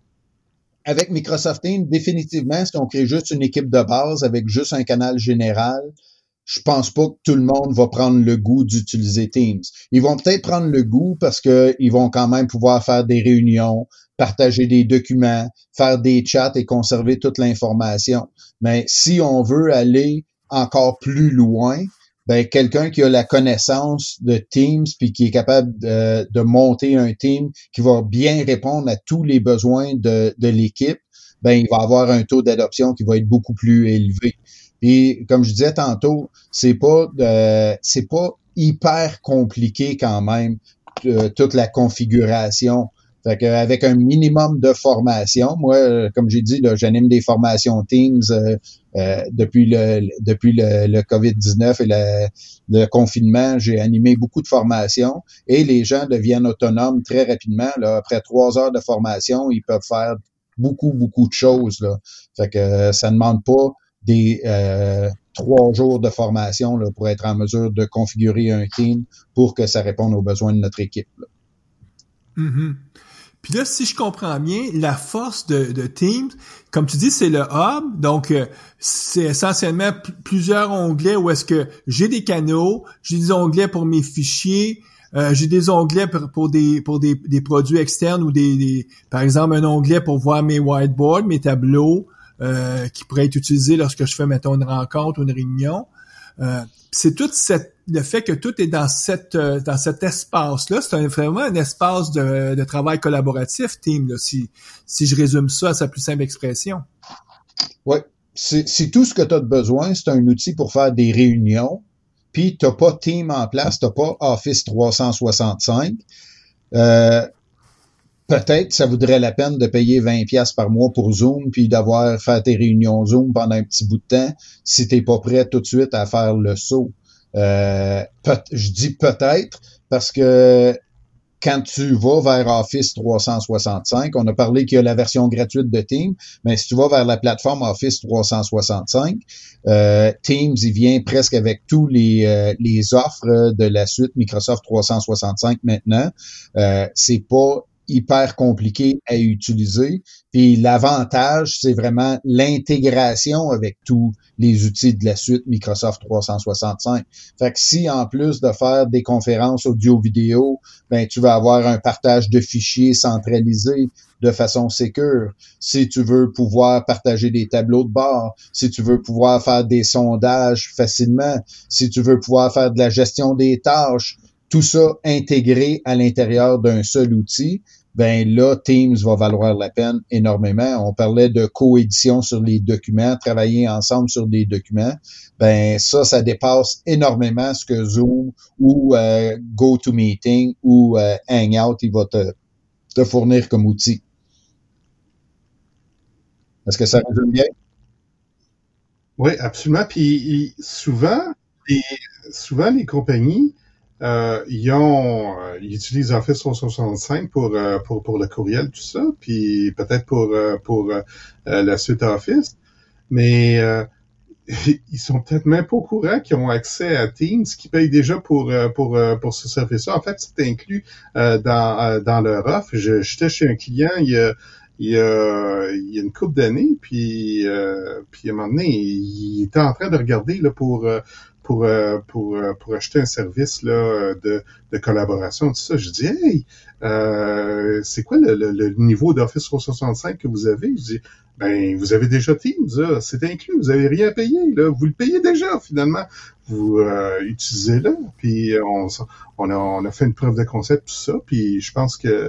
Avec Microsoft Teams, définitivement, si on crée juste une équipe de base avec juste un canal général, je pense pas que tout le monde va prendre le goût d'utiliser Teams. Ils vont peut-être prendre le goût parce que ils vont quand même pouvoir faire des réunions, partager des documents, faire des chats et conserver toute l'information. Mais si on veut aller encore plus loin, ben quelqu'un qui a la connaissance de Teams puis qui est capable de, de monter un team qui va bien répondre à tous les besoins de, de l'équipe, ben il va avoir un taux d'adoption qui va être beaucoup plus élevé. Puis, comme je disais tantôt, c'est pas euh, c'est pas hyper compliqué quand même euh, toute la configuration. Fait qu'avec un minimum de formation, moi, euh, comme j'ai dit, là, j'anime des formations Teams euh, euh, depuis le depuis le, le covid dix-neuf et le, le confinement. J'ai animé beaucoup de formations et les gens deviennent autonomes très rapidement. Là, après trois heures de formation, ils peuvent faire beaucoup beaucoup de choses. Là. Fait que euh, ça ne demande pas des euh, trois jours de formation là, pour être en mesure de configurer un team pour que ça réponde aux besoins de notre équipe. Là. Mm-hmm. Puis là, si je comprends bien, la force de, de Teams, comme tu dis, c'est le hub. Donc, euh, c'est essentiellement p- plusieurs onglets où est-ce que j'ai des canaux, j'ai des onglets pour mes fichiers, euh, j'ai des onglets pour, pour des pour des, des produits externes ou des, des par exemple un onglet pour voir mes whiteboards, mes tableaux. Euh, qui pourrait être utilisé lorsque je fais, mettons, une rencontre ou une réunion. Euh, c'est tout cette, le fait que tout est dans cette euh, dans cet espace-là. C'est un, vraiment un espace de, de travail collaboratif, Team, là, si, si je résume ça à sa plus simple expression. Oui, c'est, c'est tout ce que tu as besoin. C'est un outil pour faire des réunions. Puis, tu n'as pas Team en place, tu n'as pas Office trois cent soixante-cinq. Euh, Peut-être ça vaudrait la peine de payer vingt dollars par mois pour Zoom puis d'avoir fait tes réunions Zoom pendant un petit bout de temps si t'es pas prêt tout de suite à faire le saut. Euh, peut, je dis peut-être parce que quand tu vas vers Office trois cent soixante-cinq, on a parlé qu'il y a la version gratuite de Teams, mais si tu vas vers la plateforme Office trois cent soixante-cinq, euh, Teams, il vient presque avec tous les, euh, les offres de la suite Microsoft trois cent soixante-cinq maintenant. Euh, c'est pas hyper compliqué à utiliser. Puis l'avantage, c'est vraiment l'intégration avec tous les outils de la suite Microsoft trois cent soixante-cinq. Fait que si en plus de faire des conférences audio-vidéo, ben tu vas avoir un partage de fichiers centralisé de façon sécure. Si tu veux pouvoir partager des tableaux de bord, si tu veux pouvoir faire des sondages facilement, si tu veux pouvoir faire de la gestion des tâches, tout ça intégré à l'intérieur d'un seul outil, ben là, Teams va valoir la peine énormément. On parlait de coédition sur les documents, travailler ensemble sur des documents. Ben ça, ça dépasse énormément ce que Zoom ou euh, GoToMeeting ou euh, Hangout, il va te, te fournir comme outil. Est-ce que ça résume bien? Oui, absolument. Puis souvent, les, souvent les compagnies, euh, ils ont, euh, ils utilisent Office trois cent soixante-cinq pour euh, pour pour le courriel, tout ça, puis peut-être pour euh, pour euh, la suite Office, mais euh, ils sont peut-être même pas au courant qu'ils ont accès à Teams, qui payent déjà pour euh, pour euh, pour ce service-là. En fait, c'est inclus euh, dans euh, dans leur offre. Je, j'étais chez un client il y a il y a, il y a une couple d'années, puis euh, puis à un moment donné, il était en train de regarder là pour euh, pour euh, pour euh, pour acheter un service là de de collaboration, tout ça. Je dis hey, euh, c'est quoi le, le, le niveau d'Office trois cent soixante-cinq que vous avez? Je dis ben vous avez déjà Teams, là, c'est inclus, vous avez rien à payer là, vous le payez déjà finalement, vous euh, utilisez-le. Puis on on a on a fait une preuve de concept tout ça, puis je pense que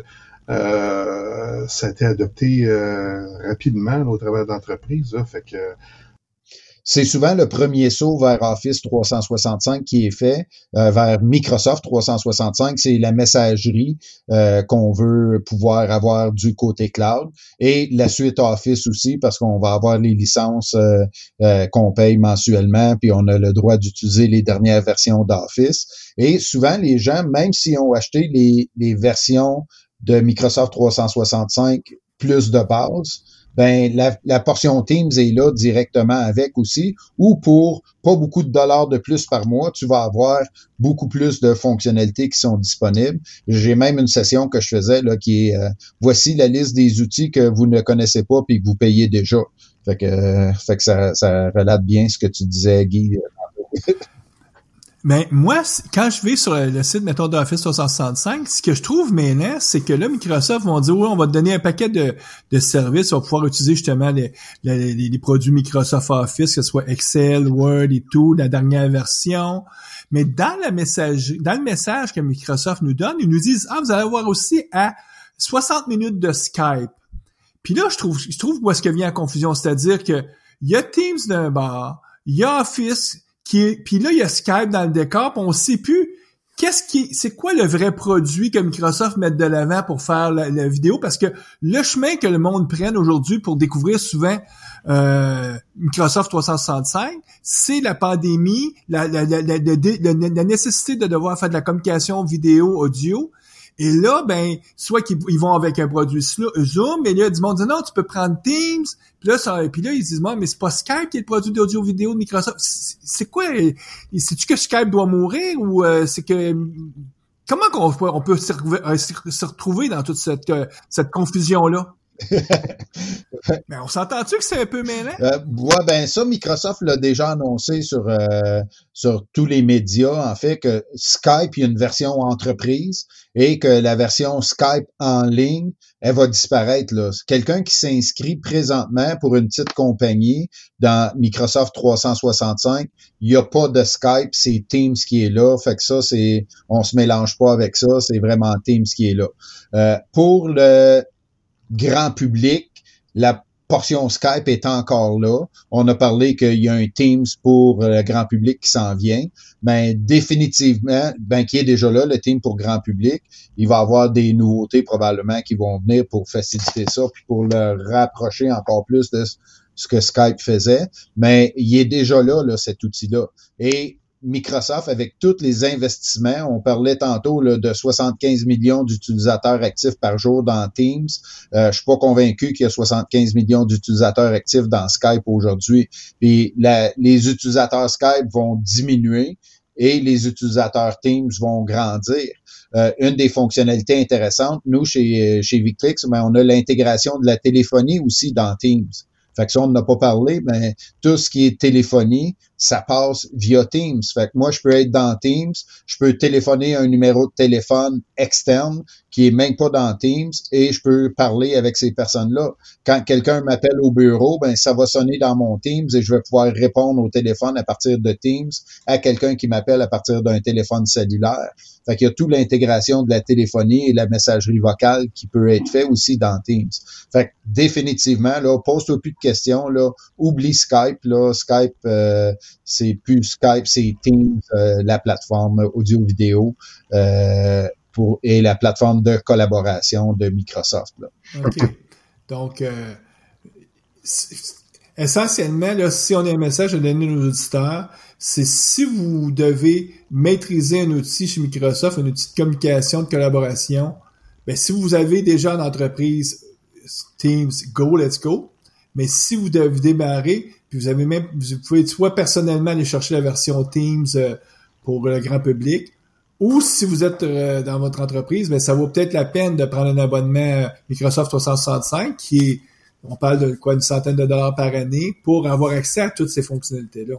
Euh, ça a été adopté euh, rapidement là, au travers d'entreprises. Là, fait que c'est souvent le premier saut vers Office trois cent soixante-cinq qui est fait, euh, vers Microsoft trois cent soixante-cinq, c'est la messagerie euh, qu'on veut pouvoir avoir du côté cloud, et la suite Office aussi, parce qu'on va avoir les licences euh, euh, qu'on paye mensuellement, puis on a le droit d'utiliser les dernières versions d'Office. Et souvent, les gens, même s'ils ont acheté les, les versions de Microsoft trois cent soixante-cinq plus de base, ben la, la portion Teams est là directement avec aussi, ou pour pas beaucoup de dollars de plus par mois, tu vas avoir beaucoup plus de fonctionnalités qui sont disponibles. J'ai même une session que je faisais là qui est euh, voici la liste des outils que vous ne connaissez pas puis que vous payez déjà. Fait que, euh, fait que ça, ça relate bien ce que tu disais, Guy. Mais moi, quand je vais sur le site, mettons, d'Office trois cent soixante-cinq, ce que je trouve mêlant, c'est que là, Microsoft vont dire, oui, on va te donner un paquet de, de services, on va pouvoir utiliser justement les, les, les produits Microsoft Office, que ce soit Excel, Word et tout, la dernière version. Mais dans la messagerie, dans le message que Microsoft nous donne, ils nous disent, ah, vous allez avoir aussi à soixante minutes de Skype. Puis là, je trouve, je trouve où est-ce que vient la confusion, c'est-à-dire que il y a Teams d'un bord, il y a Office, qui est, puis là, il y a Skype dans le décor, puis on sait plus qu'est-ce qui, c'est quoi le vrai produit que Microsoft met de l'avant pour faire la, la vidéo, parce que le chemin que le monde prenne aujourd'hui pour découvrir souvent euh, Microsoft trois cent soixante-cinq, c'est la pandémie, la, la, la, la, la, la, la nécessité de devoir faire de la communication vidéo, audio. Et là, ben, soit qu'ils ils vont avec un produit Zoom, mais là, du monde dit non, tu peux prendre Teams. Puis là, ça, puis là, ils disent, mais c'est pas Skype qui est le produit d'audio-vidéo de Microsoft. C'est, c'est quoi? C'est-tu que Skype doit mourir ou euh, c'est que... Comment qu'on peut, on peut se retrouver, euh, se retrouver dans toute cette, euh, cette confusion-là? Mais on s'entend-tu que c'est un peu mêlant? Euh, ouais, ben ça, Microsoft l'a déjà annoncé sur euh, sur tous les médias, en fait, que Skype, il y a une version entreprise et que la version Skype en ligne, elle va disparaître là. Quelqu'un qui s'inscrit présentement pour une petite compagnie dans Microsoft trois cent soixante-cinq, il n'y a pas de Skype, c'est Teams qui est là. Fait que ça, c'est, on se mélange pas avec ça, c'est vraiment Teams qui est là. Euh, pour le grand public, la portion Skype est encore là. On a parlé qu'il y a un Teams pour le grand public qui s'en vient. Mais définitivement, ben, qui est déjà là, le Teams pour grand public, il va y avoir des nouveautés probablement qui vont venir pour faciliter ça, puis pour le rapprocher encore plus de ce que Skype faisait. Mais il est déjà là, là, cet outil-là. Et Microsoft, avec tous les investissements, on parlait tantôt là, de soixante-quinze millions d'utilisateurs actifs par jour dans Teams. Euh, je suis pas convaincu qu'il y a soixante-quinze millions d'utilisateurs actifs dans Skype aujourd'hui. Puis la, les utilisateurs Skype vont diminuer et les utilisateurs Teams vont grandir. Euh, une des fonctionnalités intéressantes, nous, chez, chez Victrix, ben, on a l'intégration de la téléphonie aussi dans Teams. Fait que ça, on n'a pas parlé, mais tout ce qui est téléphonie, ça passe via Teams. Fait que moi, je peux être dans Teams, je peux téléphoner un numéro de téléphone externe qui est même pas dans Teams et je peux parler avec ces personnes-là. Quand quelqu'un m'appelle au bureau, ben ça va sonner dans mon Teams et je vais pouvoir répondre au téléphone à partir de Teams à quelqu'un qui m'appelle à partir d'un téléphone cellulaire. Fait qu'il y a toute l'intégration de la téléphonie et la messagerie vocale qui peut être fait aussi dans Teams. Fait que définitivement, là, pose-toi plus de questions, là, oublie Skype, là, Skype, euh, c'est plus Skype, c'est Teams, euh, la plateforme audio-vidéo euh, pour et la plateforme de collaboration de Microsoft. Là. OK. Donc, euh, essentiellement, là, si on a un message à donner à nos auditeurs, c'est si vous devez maîtriser un outil chez Microsoft, un outil de communication, de collaboration, ben si vous avez déjà une entreprise Teams, go, let's go. Mais si vous devez démarrer, puis vous avez même, vous pouvez soit personnellement aller chercher la version Teams euh, pour le grand public, ou si vous êtes euh, dans votre entreprise, ben ça vaut peut-être la peine de prendre un abonnement Microsoft trois cent soixante-cinq, qui est, on parle de quoi, une centaine de dollars par année, pour avoir accès à toutes ces fonctionnalités-là.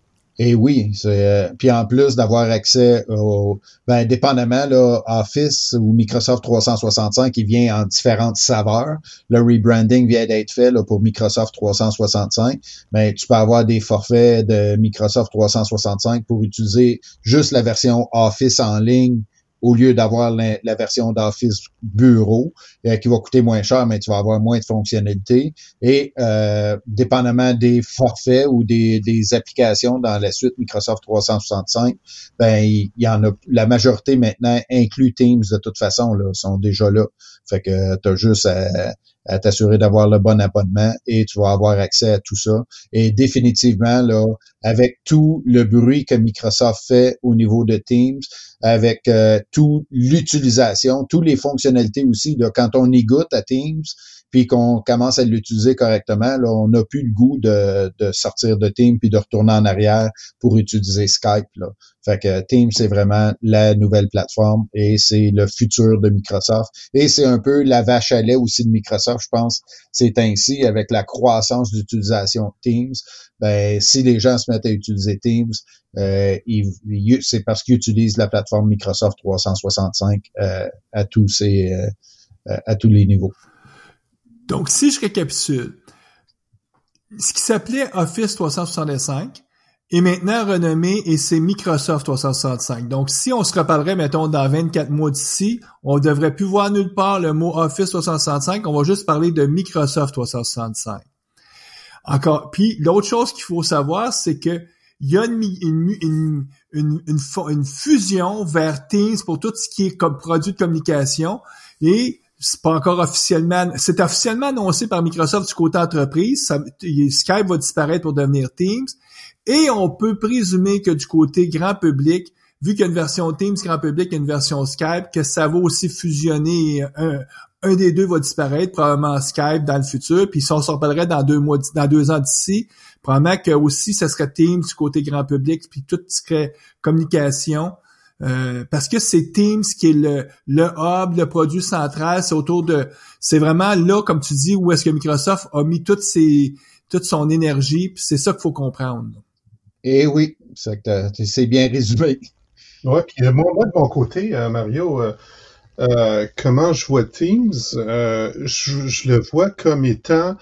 Et oui, c'est euh, puis en plus d'avoir accès au ben dépendamment là Office ou Microsoft trois cent soixante-cinq qui vient en différentes saveurs. Le rebranding vient d'être fait là pour Microsoft trois cent soixante-cinq, mais tu peux avoir des forfaits de Microsoft trois cent soixante-cinq pour utiliser juste la version Office en ligne au lieu d'avoir la, la version d'Office Bureau, euh, qui va coûter moins cher, mais tu vas avoir moins de fonctionnalités. Et euh, dépendamment des forfaits ou des, des applications dans la suite Microsoft trois cent soixante-cinq, ben il y, y en a la majorité maintenant inclut Teams de toute façon, là, sont déjà là. Fait que tu as juste à, à t'assurer d'avoir le bon abonnement et tu vas avoir accès à tout ça. Et définitivement, là, avec tout le bruit que Microsoft fait au niveau de Teams, avec euh, toute l'utilisation, toutes les fonctionnalités aussi, là, quand on y goûte à Teams, puis qu'on commence à l'utiliser correctement, là, on n'a plus le goût de, de sortir de Teams puis de retourner en arrière pour utiliser Skype. Là. Fait que Teams, c'est vraiment la nouvelle plateforme et c'est le futur de Microsoft. Et c'est un peu la vache à lait aussi de Microsoft, je pense. C'est ainsi, avec la croissance d'utilisation de Teams, ben, si les gens se mettent à utiliser Teams, euh, ils, ils, c'est parce qu'ils utilisent la plateforme Microsoft trois cent soixante-cinq euh, à tous ces, euh, à tous les niveaux. Donc, si je récapitule, ce qui s'appelait Office trois cent soixante-cinq est maintenant renommé et c'est Microsoft trois cent soixante-cinq. Donc, si on se reparlerait, mettons, dans vingt-quatre mois d'ici, on devrait plus voir nulle part le mot Office trois cent soixante-cinq, on va juste parler de Microsoft trois cent soixante-cinq. Encore, puis l'autre chose qu'il faut savoir, c'est que il y a une, une, une, une, une, une fusion vers Teams pour tout ce qui est comme produit de communication et c'est pas encore officiellement, c'est officiellement annoncé par Microsoft du côté entreprise. Ça, Skype va disparaître pour devenir Teams. Et on peut présumer que du côté grand public, vu qu'il y a une version Teams grand public et une version Skype, que ça va aussi fusionner. Un, un des deux va disparaître, probablement Skype dans le futur. Puis si on s'en reparlerait dans deux mois, dans deux ans d'ici, probablement que aussi ça serait Teams du côté grand public, puis tout serait communication. Euh, parce que c'est Teams qui est le, le hub, le produit central, c'est autour de, c'est vraiment là, comme tu dis, où est-ce que Microsoft a mis toute ses, toute son énergie, puis c'est ça qu'il faut comprendre. Eh oui, c'est, c'est bien résumé. Oui, puis moi, moi, de mon côté, euh, Mario, euh, euh, comment je vois Teams, euh, je, je le vois comme étant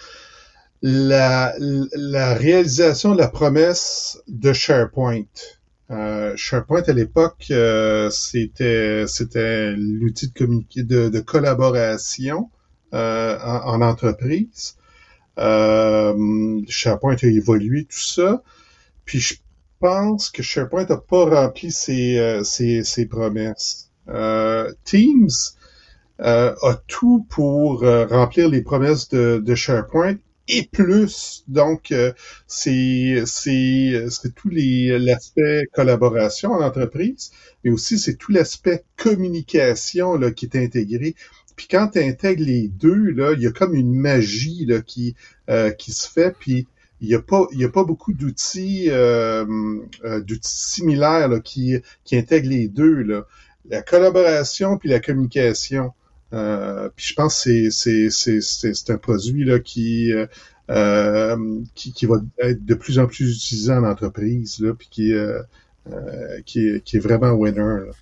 la, la réalisation de la promesse de SharePoint. Euh, SharePoint à l'époque, euh, c'était c'était l'outil de communiquer de, de collaboration euh, en, en entreprise. Euh, SharePoint a évolué tout ça, puis je pense que SharePoint n'a pas rempli ses, euh, ses, ses promesses. Euh, Teams euh, a tout pour euh, remplir les promesses de, de SharePoint. Et plus, donc, euh, c'est, c'est, c'est tout les, l'aspect collaboration en entreprise, mais aussi c'est tout l'aspect communication là, qui est intégré. Puis quand tu intègres les deux, là, il y a comme une magie là, qui, euh, qui se fait. Puis il y a pas, il y a pas beaucoup d'outils, euh, euh, d'outils similaires là, qui, qui intègrent les deux là, la collaboration puis la communication. Euh, puis je pense que c'est, c'est, c'est, c'est, c'est un produit là qui, euh, qui, qui va être de plus en plus utilisé en entreprise là, puis qui, euh, euh, qui, est, qui est vraiment winner. Là.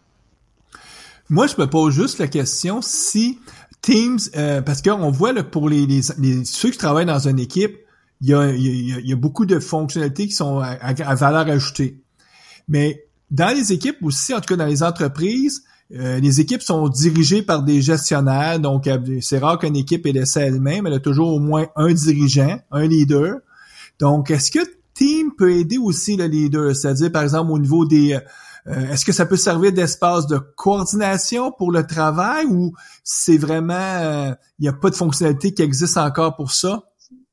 Moi, je me pose juste la question si Teams, euh, parce qu'on voit là, pour les, les, les ceux qui travaillent dans une équipe, il y a, il y a, il y a beaucoup de fonctionnalités qui sont à, à valeur ajoutée. Mais dans les équipes aussi, en tout cas dans les entreprises, euh, les équipes sont dirigées par des gestionnaires. Donc, c'est rare qu'une équipe ait laissé elle-même. Elle a toujours au moins un dirigeant, un leader. Donc, est-ce que Teams peut aider aussi le leader? C'est-à-dire, par exemple, au niveau des... Euh, est-ce que ça peut servir d'espace de coordination pour le travail ou c'est vraiment... Il euh, n'y a pas de fonctionnalité qui existe encore pour ça?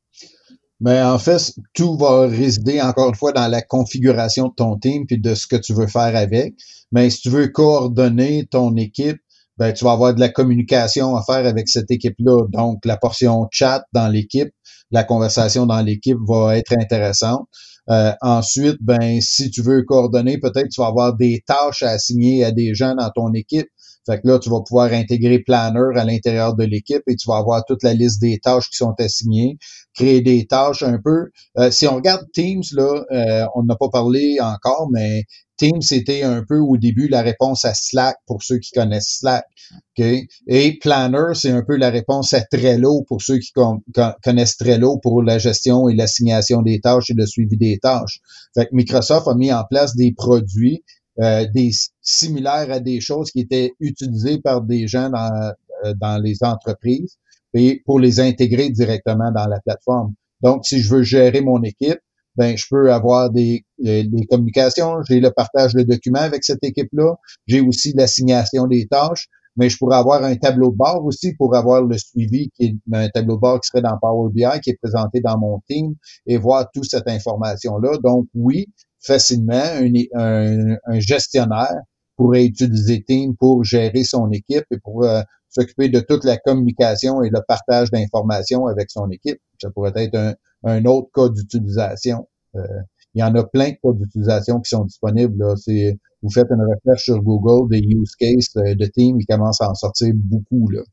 Mais en fait, tout va résider encore une fois dans la configuration de ton team puis de ce que tu veux faire avec. Mais si tu veux coordonner ton équipe, ben tu vas avoir de la communication à faire avec cette équipe-là. Donc, la portion chat dans l'équipe, la conversation dans l'équipe va être intéressante. Euh, ensuite, ben si tu veux coordonner, peut-être tu vas avoir des tâches à assigner à des gens dans ton équipe. Fait que là, tu vas pouvoir intégrer Planner à l'intérieur de l'équipe et tu vas avoir toute la liste des tâches qui sont assignées, créer des tâches un peu. Euh, si on regarde Teams, là, euh, on n'a pas parlé encore, mais Teams, c'était un peu au début la réponse à Slack pour ceux qui connaissent Slack. Okay? Et Planner, c'est un peu la réponse à Trello pour ceux qui con- con- connaissent Trello pour la gestion et l'assignation des tâches et le suivi des tâches. Fait que Microsoft a mis en place des produits euh, des similaires à des choses qui étaient utilisées par des gens dans, euh, dans les entreprises et pour les intégrer directement dans la plateforme. Donc, si je veux gérer mon équipe, ben je peux avoir des, euh, des communications, j'ai le partage de documents avec cette équipe-là, j'ai aussi l'assignation des tâches, mais je pourrais avoir un tableau de bord aussi pour avoir le suivi, qui est un tableau de bord qui serait dans Power B I, qui est présenté dans mon team, et voir toute cette information-là. Donc, oui, facilement, un, un, un gestionnaire pourrait utiliser Teams pour gérer son équipe et pour euh, s'occuper de toute la communication et le partage d'informations avec son équipe. Ça pourrait être un, un autre cas d'utilisation. Euh, il y en a plein de cas d'utilisation qui sont disponibles. Là. C'est, vous faites une recherche sur Google des use cases de Teams, ils commencent à en sortir beaucoup. Là.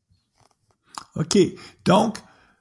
OK. Donc,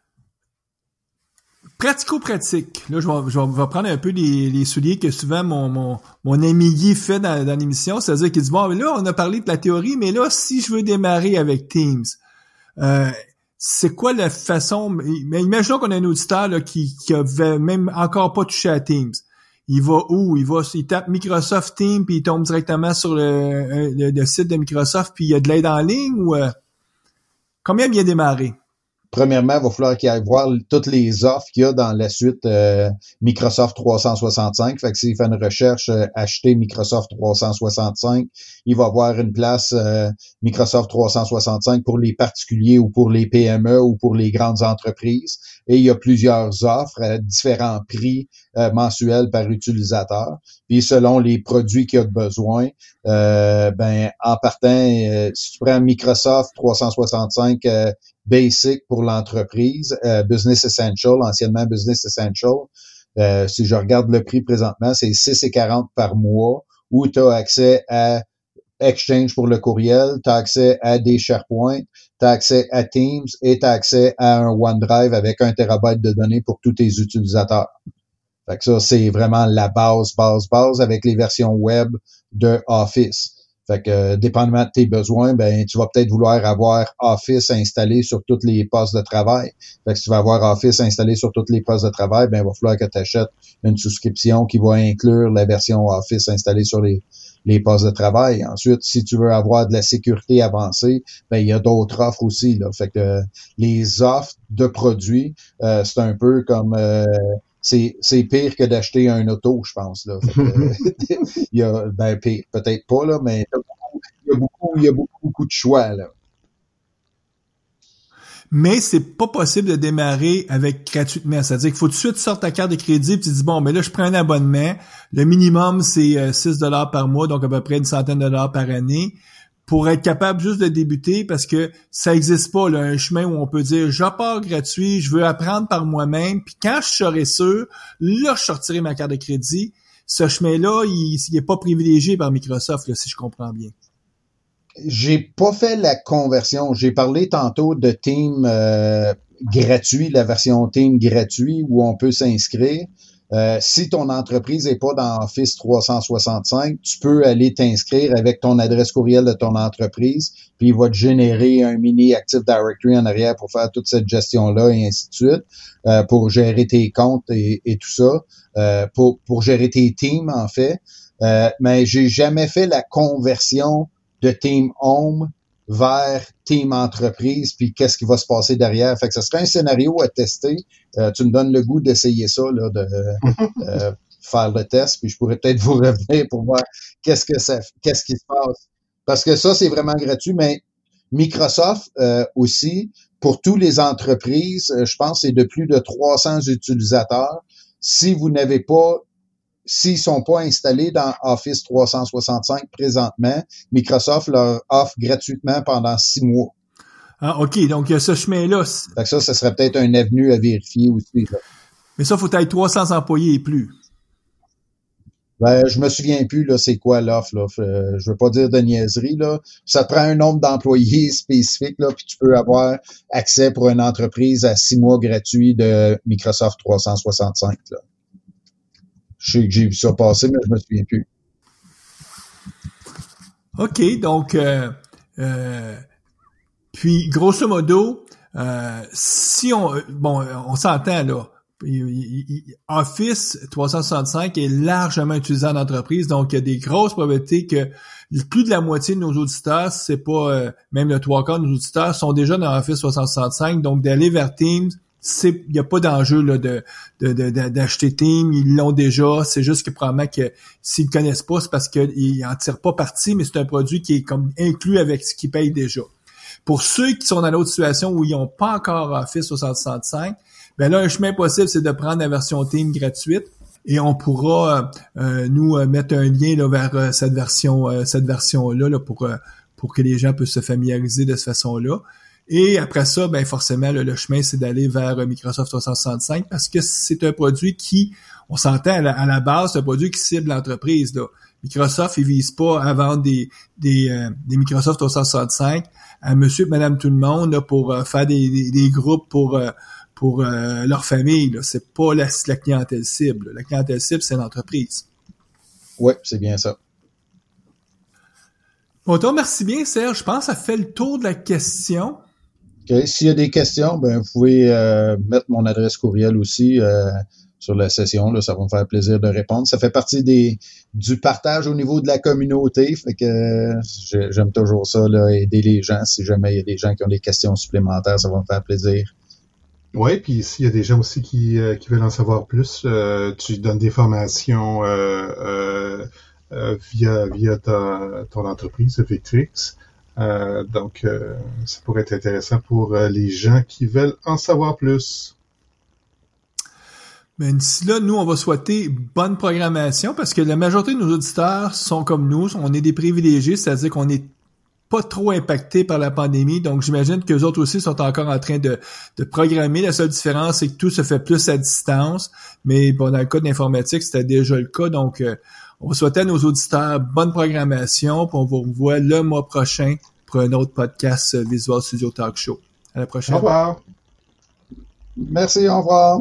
pratico-pratique. Là, je vais, je vais prendre un peu les, les souliers que souvent mon, mon, mon ami Guy fait dans, dans l'émission. C'est-à-dire qu'il dit, bon, mais là, on a parlé de la théorie, mais là, si je veux démarrer avec Teams, euh, c'est quoi la façon... Mais imaginons qu'on a un auditeur là, qui, qui avait même encore pas touché à Teams. Il va où? Il va, il tape Microsoft Teams, puis il tombe directement sur le, le, le site de Microsoft, puis il y a de l'aide en ligne, ou euh, combien bien démarrer? Premièrement, il va falloir qu'il aille voir toutes les offres qu'il y a dans la suite euh, Microsoft trois cent soixante-cinq. Fait que s'il fait une recherche euh, acheter Microsoft trois cent soixante-cinq, il va avoir une place euh, Microsoft trois cent soixante-cinq pour les particuliers ou pour les P M E ou pour les grandes entreprises. Et il y a plusieurs offres à différents prix euh, mensuels par utilisateur. Puis selon les produits qu'il y a de besoin, euh, ben en partant, euh, si tu prends Microsoft trois cent soixante-cinq euh, Basic pour l'entreprise, euh, Business Essential, anciennement Business Essential. Euh, si je regarde le prix présentement, c'est six dollars quarante par mois où tu as accès à Exchange pour le courriel, tu as accès à des SharePoint, tu as accès à Teams et tu as accès à un OneDrive avec un terabyte de données pour tous tes utilisateurs. Fait que ça, c'est vraiment la base, base, base avec les versions web de Office. Fait que, euh, dépendamment de tes besoins, ben, tu vas peut-être vouloir avoir Office installé sur tous les postes de travail. Fait que si tu vas avoir Office installé sur tous les postes de travail, ben, il va falloir que tu achètes une souscription qui va inclure la version Office installée sur les, les postes de travail. Ensuite, si tu veux avoir de la sécurité avancée, ben, il y a d'autres offres aussi, là. Fait que, euh, les offres de produits, euh, c'est un peu comme, euh, C'est, c'est pire que d'acheter un auto, je pense, là. Fait que, il y a, ben, pire, peut-être pas, là, mais il y a beaucoup, il y a beaucoup, beaucoup de choix, là. Mais c'est pas possible de démarrer avec gratuitement. C'est-à-dire qu'il faut tout de suite sortir ta carte de crédit et tu dis, bon, mais là, je prends un abonnement. Le minimum, c'est six dollars par mois, donc à peu près une centaine de dollars par année. pour être capable juste de débuter, parce que ça existe pas, là, un chemin où on peut dire, je pars gratuit, je veux apprendre par moi-même, puis quand je serai sûr, là, je sortirai ma carte de crédit. Ce chemin-là, il, il est pas privilégié par Microsoft, là, si je comprends bien. J'ai pas fait la conversion. J'ai parlé tantôt de Team euh, gratuit, la version Team gratuit où on peut s'inscrire. Euh, si ton entreprise n'est pas dans Office trois cent soixante-cinq, tu peux aller t'inscrire avec ton adresse courriel de ton entreprise, puis il va te générer un mini Active Directory en arrière pour faire toute cette gestion-là et ainsi de suite, euh, pour gérer tes comptes et, et tout ça, euh, pour, pour gérer tes teams en fait. Euh, mais j'ai jamais fait la conversion de Team Home vers Team Entreprise, puis qu'est-ce qui va se passer derrière. Fait que ce serait un scénario à tester. Euh, tu me donnes le goût d'essayer ça, là, de euh, faire le test, puis je pourrais peut-être vous revenir pour voir qu'est-ce que ça, qu'est-ce qui se passe. Parce que ça, c'est vraiment gratuit, mais Microsoft euh, aussi, pour toutes les entreprises, euh, je pense que c'est de plus de trois cents utilisateurs. Si vous n'avez pas S'ils sont pas installés dans Office trois cent soixante-cinq présentement, Microsoft leur offre gratuitement pendant six mois. Ah, OK. Donc, il y a ce chemin-là. Fait que ça, ça serait peut-être un avenue à vérifier aussi, là. Mais ça, faut être trois cents employés et plus. Ben, je me souviens plus, là, c'est quoi l'offre, là. Euh, je veux pas dire de niaiserie, là. Ça te prend un nombre d'employés spécifique, là, puis tu peux avoir accès pour une entreprise à six mois gratuits de Microsoft trois cent soixante-cinq, là. Je sais que j'ai vu ça passer, mais je me souviens plus. OK, donc, euh, euh, puis, grosso modo, euh, si on, bon, on s'entend, là, Office trois cent soixante-cinq est largement utilisé en entreprise, donc il y a des grosses probabilités que plus de la moitié de nos auditeurs, c'est pas, euh, même le trois quarts de nos auditeurs, sont déjà dans Office trois cent soixante-cinq, donc d'aller vers Teams, c'est, il n'y a pas d'enjeu là de, de, de, d'acheter Team, ils l'ont déjà. C'est juste que probablement que s'ils ne connaissent pas, c'est parce qu'ils n'en tirent pas parti, mais c'est un produit qui est comme inclus avec ce qu'ils payent déjà. Pour ceux qui sont dans l'autre situation où ils n'ont pas encore Office trois cent soixante-cinq, ben là, un chemin possible, c'est de prendre la version Team gratuite et on pourra euh, nous euh, mettre un lien là, vers euh, cette version, euh, cette version-là là, pour euh, pour que les gens puissent se familiariser de cette façon-là. Et après ça, ben forcément, le, le chemin, c'est d'aller vers Microsoft trois cent soixante-cinq parce que c'est un produit qui, on s'entend à la, à la base, c'est un produit qui cible l'entreprise, là. Microsoft, ils visent pas à vendre des des, euh, des Microsoft trois cent soixante-cinq à monsieur et madame tout le monde là, pour euh, faire des, des, des groupes pour euh, pour euh, leur famille. Là. C'est pas la, la clientèle cible. La clientèle cible, c'est l'entreprise. Oui, c'est bien ça. Bon, toi, merci bien, Serge. Je pense que ça fait le tour de la question. Okay. S'il y a des questions, ben vous pouvez euh, mettre mon adresse courriel aussi euh, sur la session. Là, ça va me faire plaisir de répondre. Ça fait partie des du partage au niveau de la communauté. Fait que euh, j'aime toujours ça, là, aider les gens. Si jamais il y a des gens qui ont des questions supplémentaires, ça va me faire plaisir. Oui, puis s'il y a des gens aussi qui, euh, qui veulent en savoir plus, euh, tu donnes des formations euh, euh, euh, via via ta, ton entreprise, Victrix. Euh, donc, euh, ça pourrait être intéressant pour euh, les gens qui veulent en savoir plus. Mais d'ici là, nous, on va souhaiter bonne programmation parce que la majorité de nos auditeurs sont comme nous. On est des privilégiés, c'est-à-dire qu'on n'est pas trop impactés par la pandémie. Donc, j'imagine qu'eux autres aussi sont encore en train de, de programmer. La seule différence, c'est que tout se fait plus à distance. Mais bon, dans le cas de l'informatique, c'était déjà le cas. Donc, euh, on va souhaiter à nos auditeurs bonne programmation. Puis on vous revoit le mois prochain pour un autre podcast Visual Studio Talk Show. À la prochaine. Au revoir. Merci, au revoir.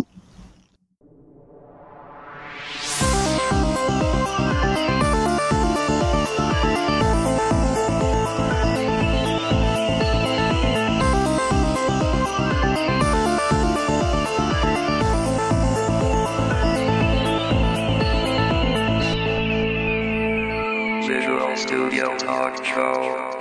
Visual Studio Talk Show.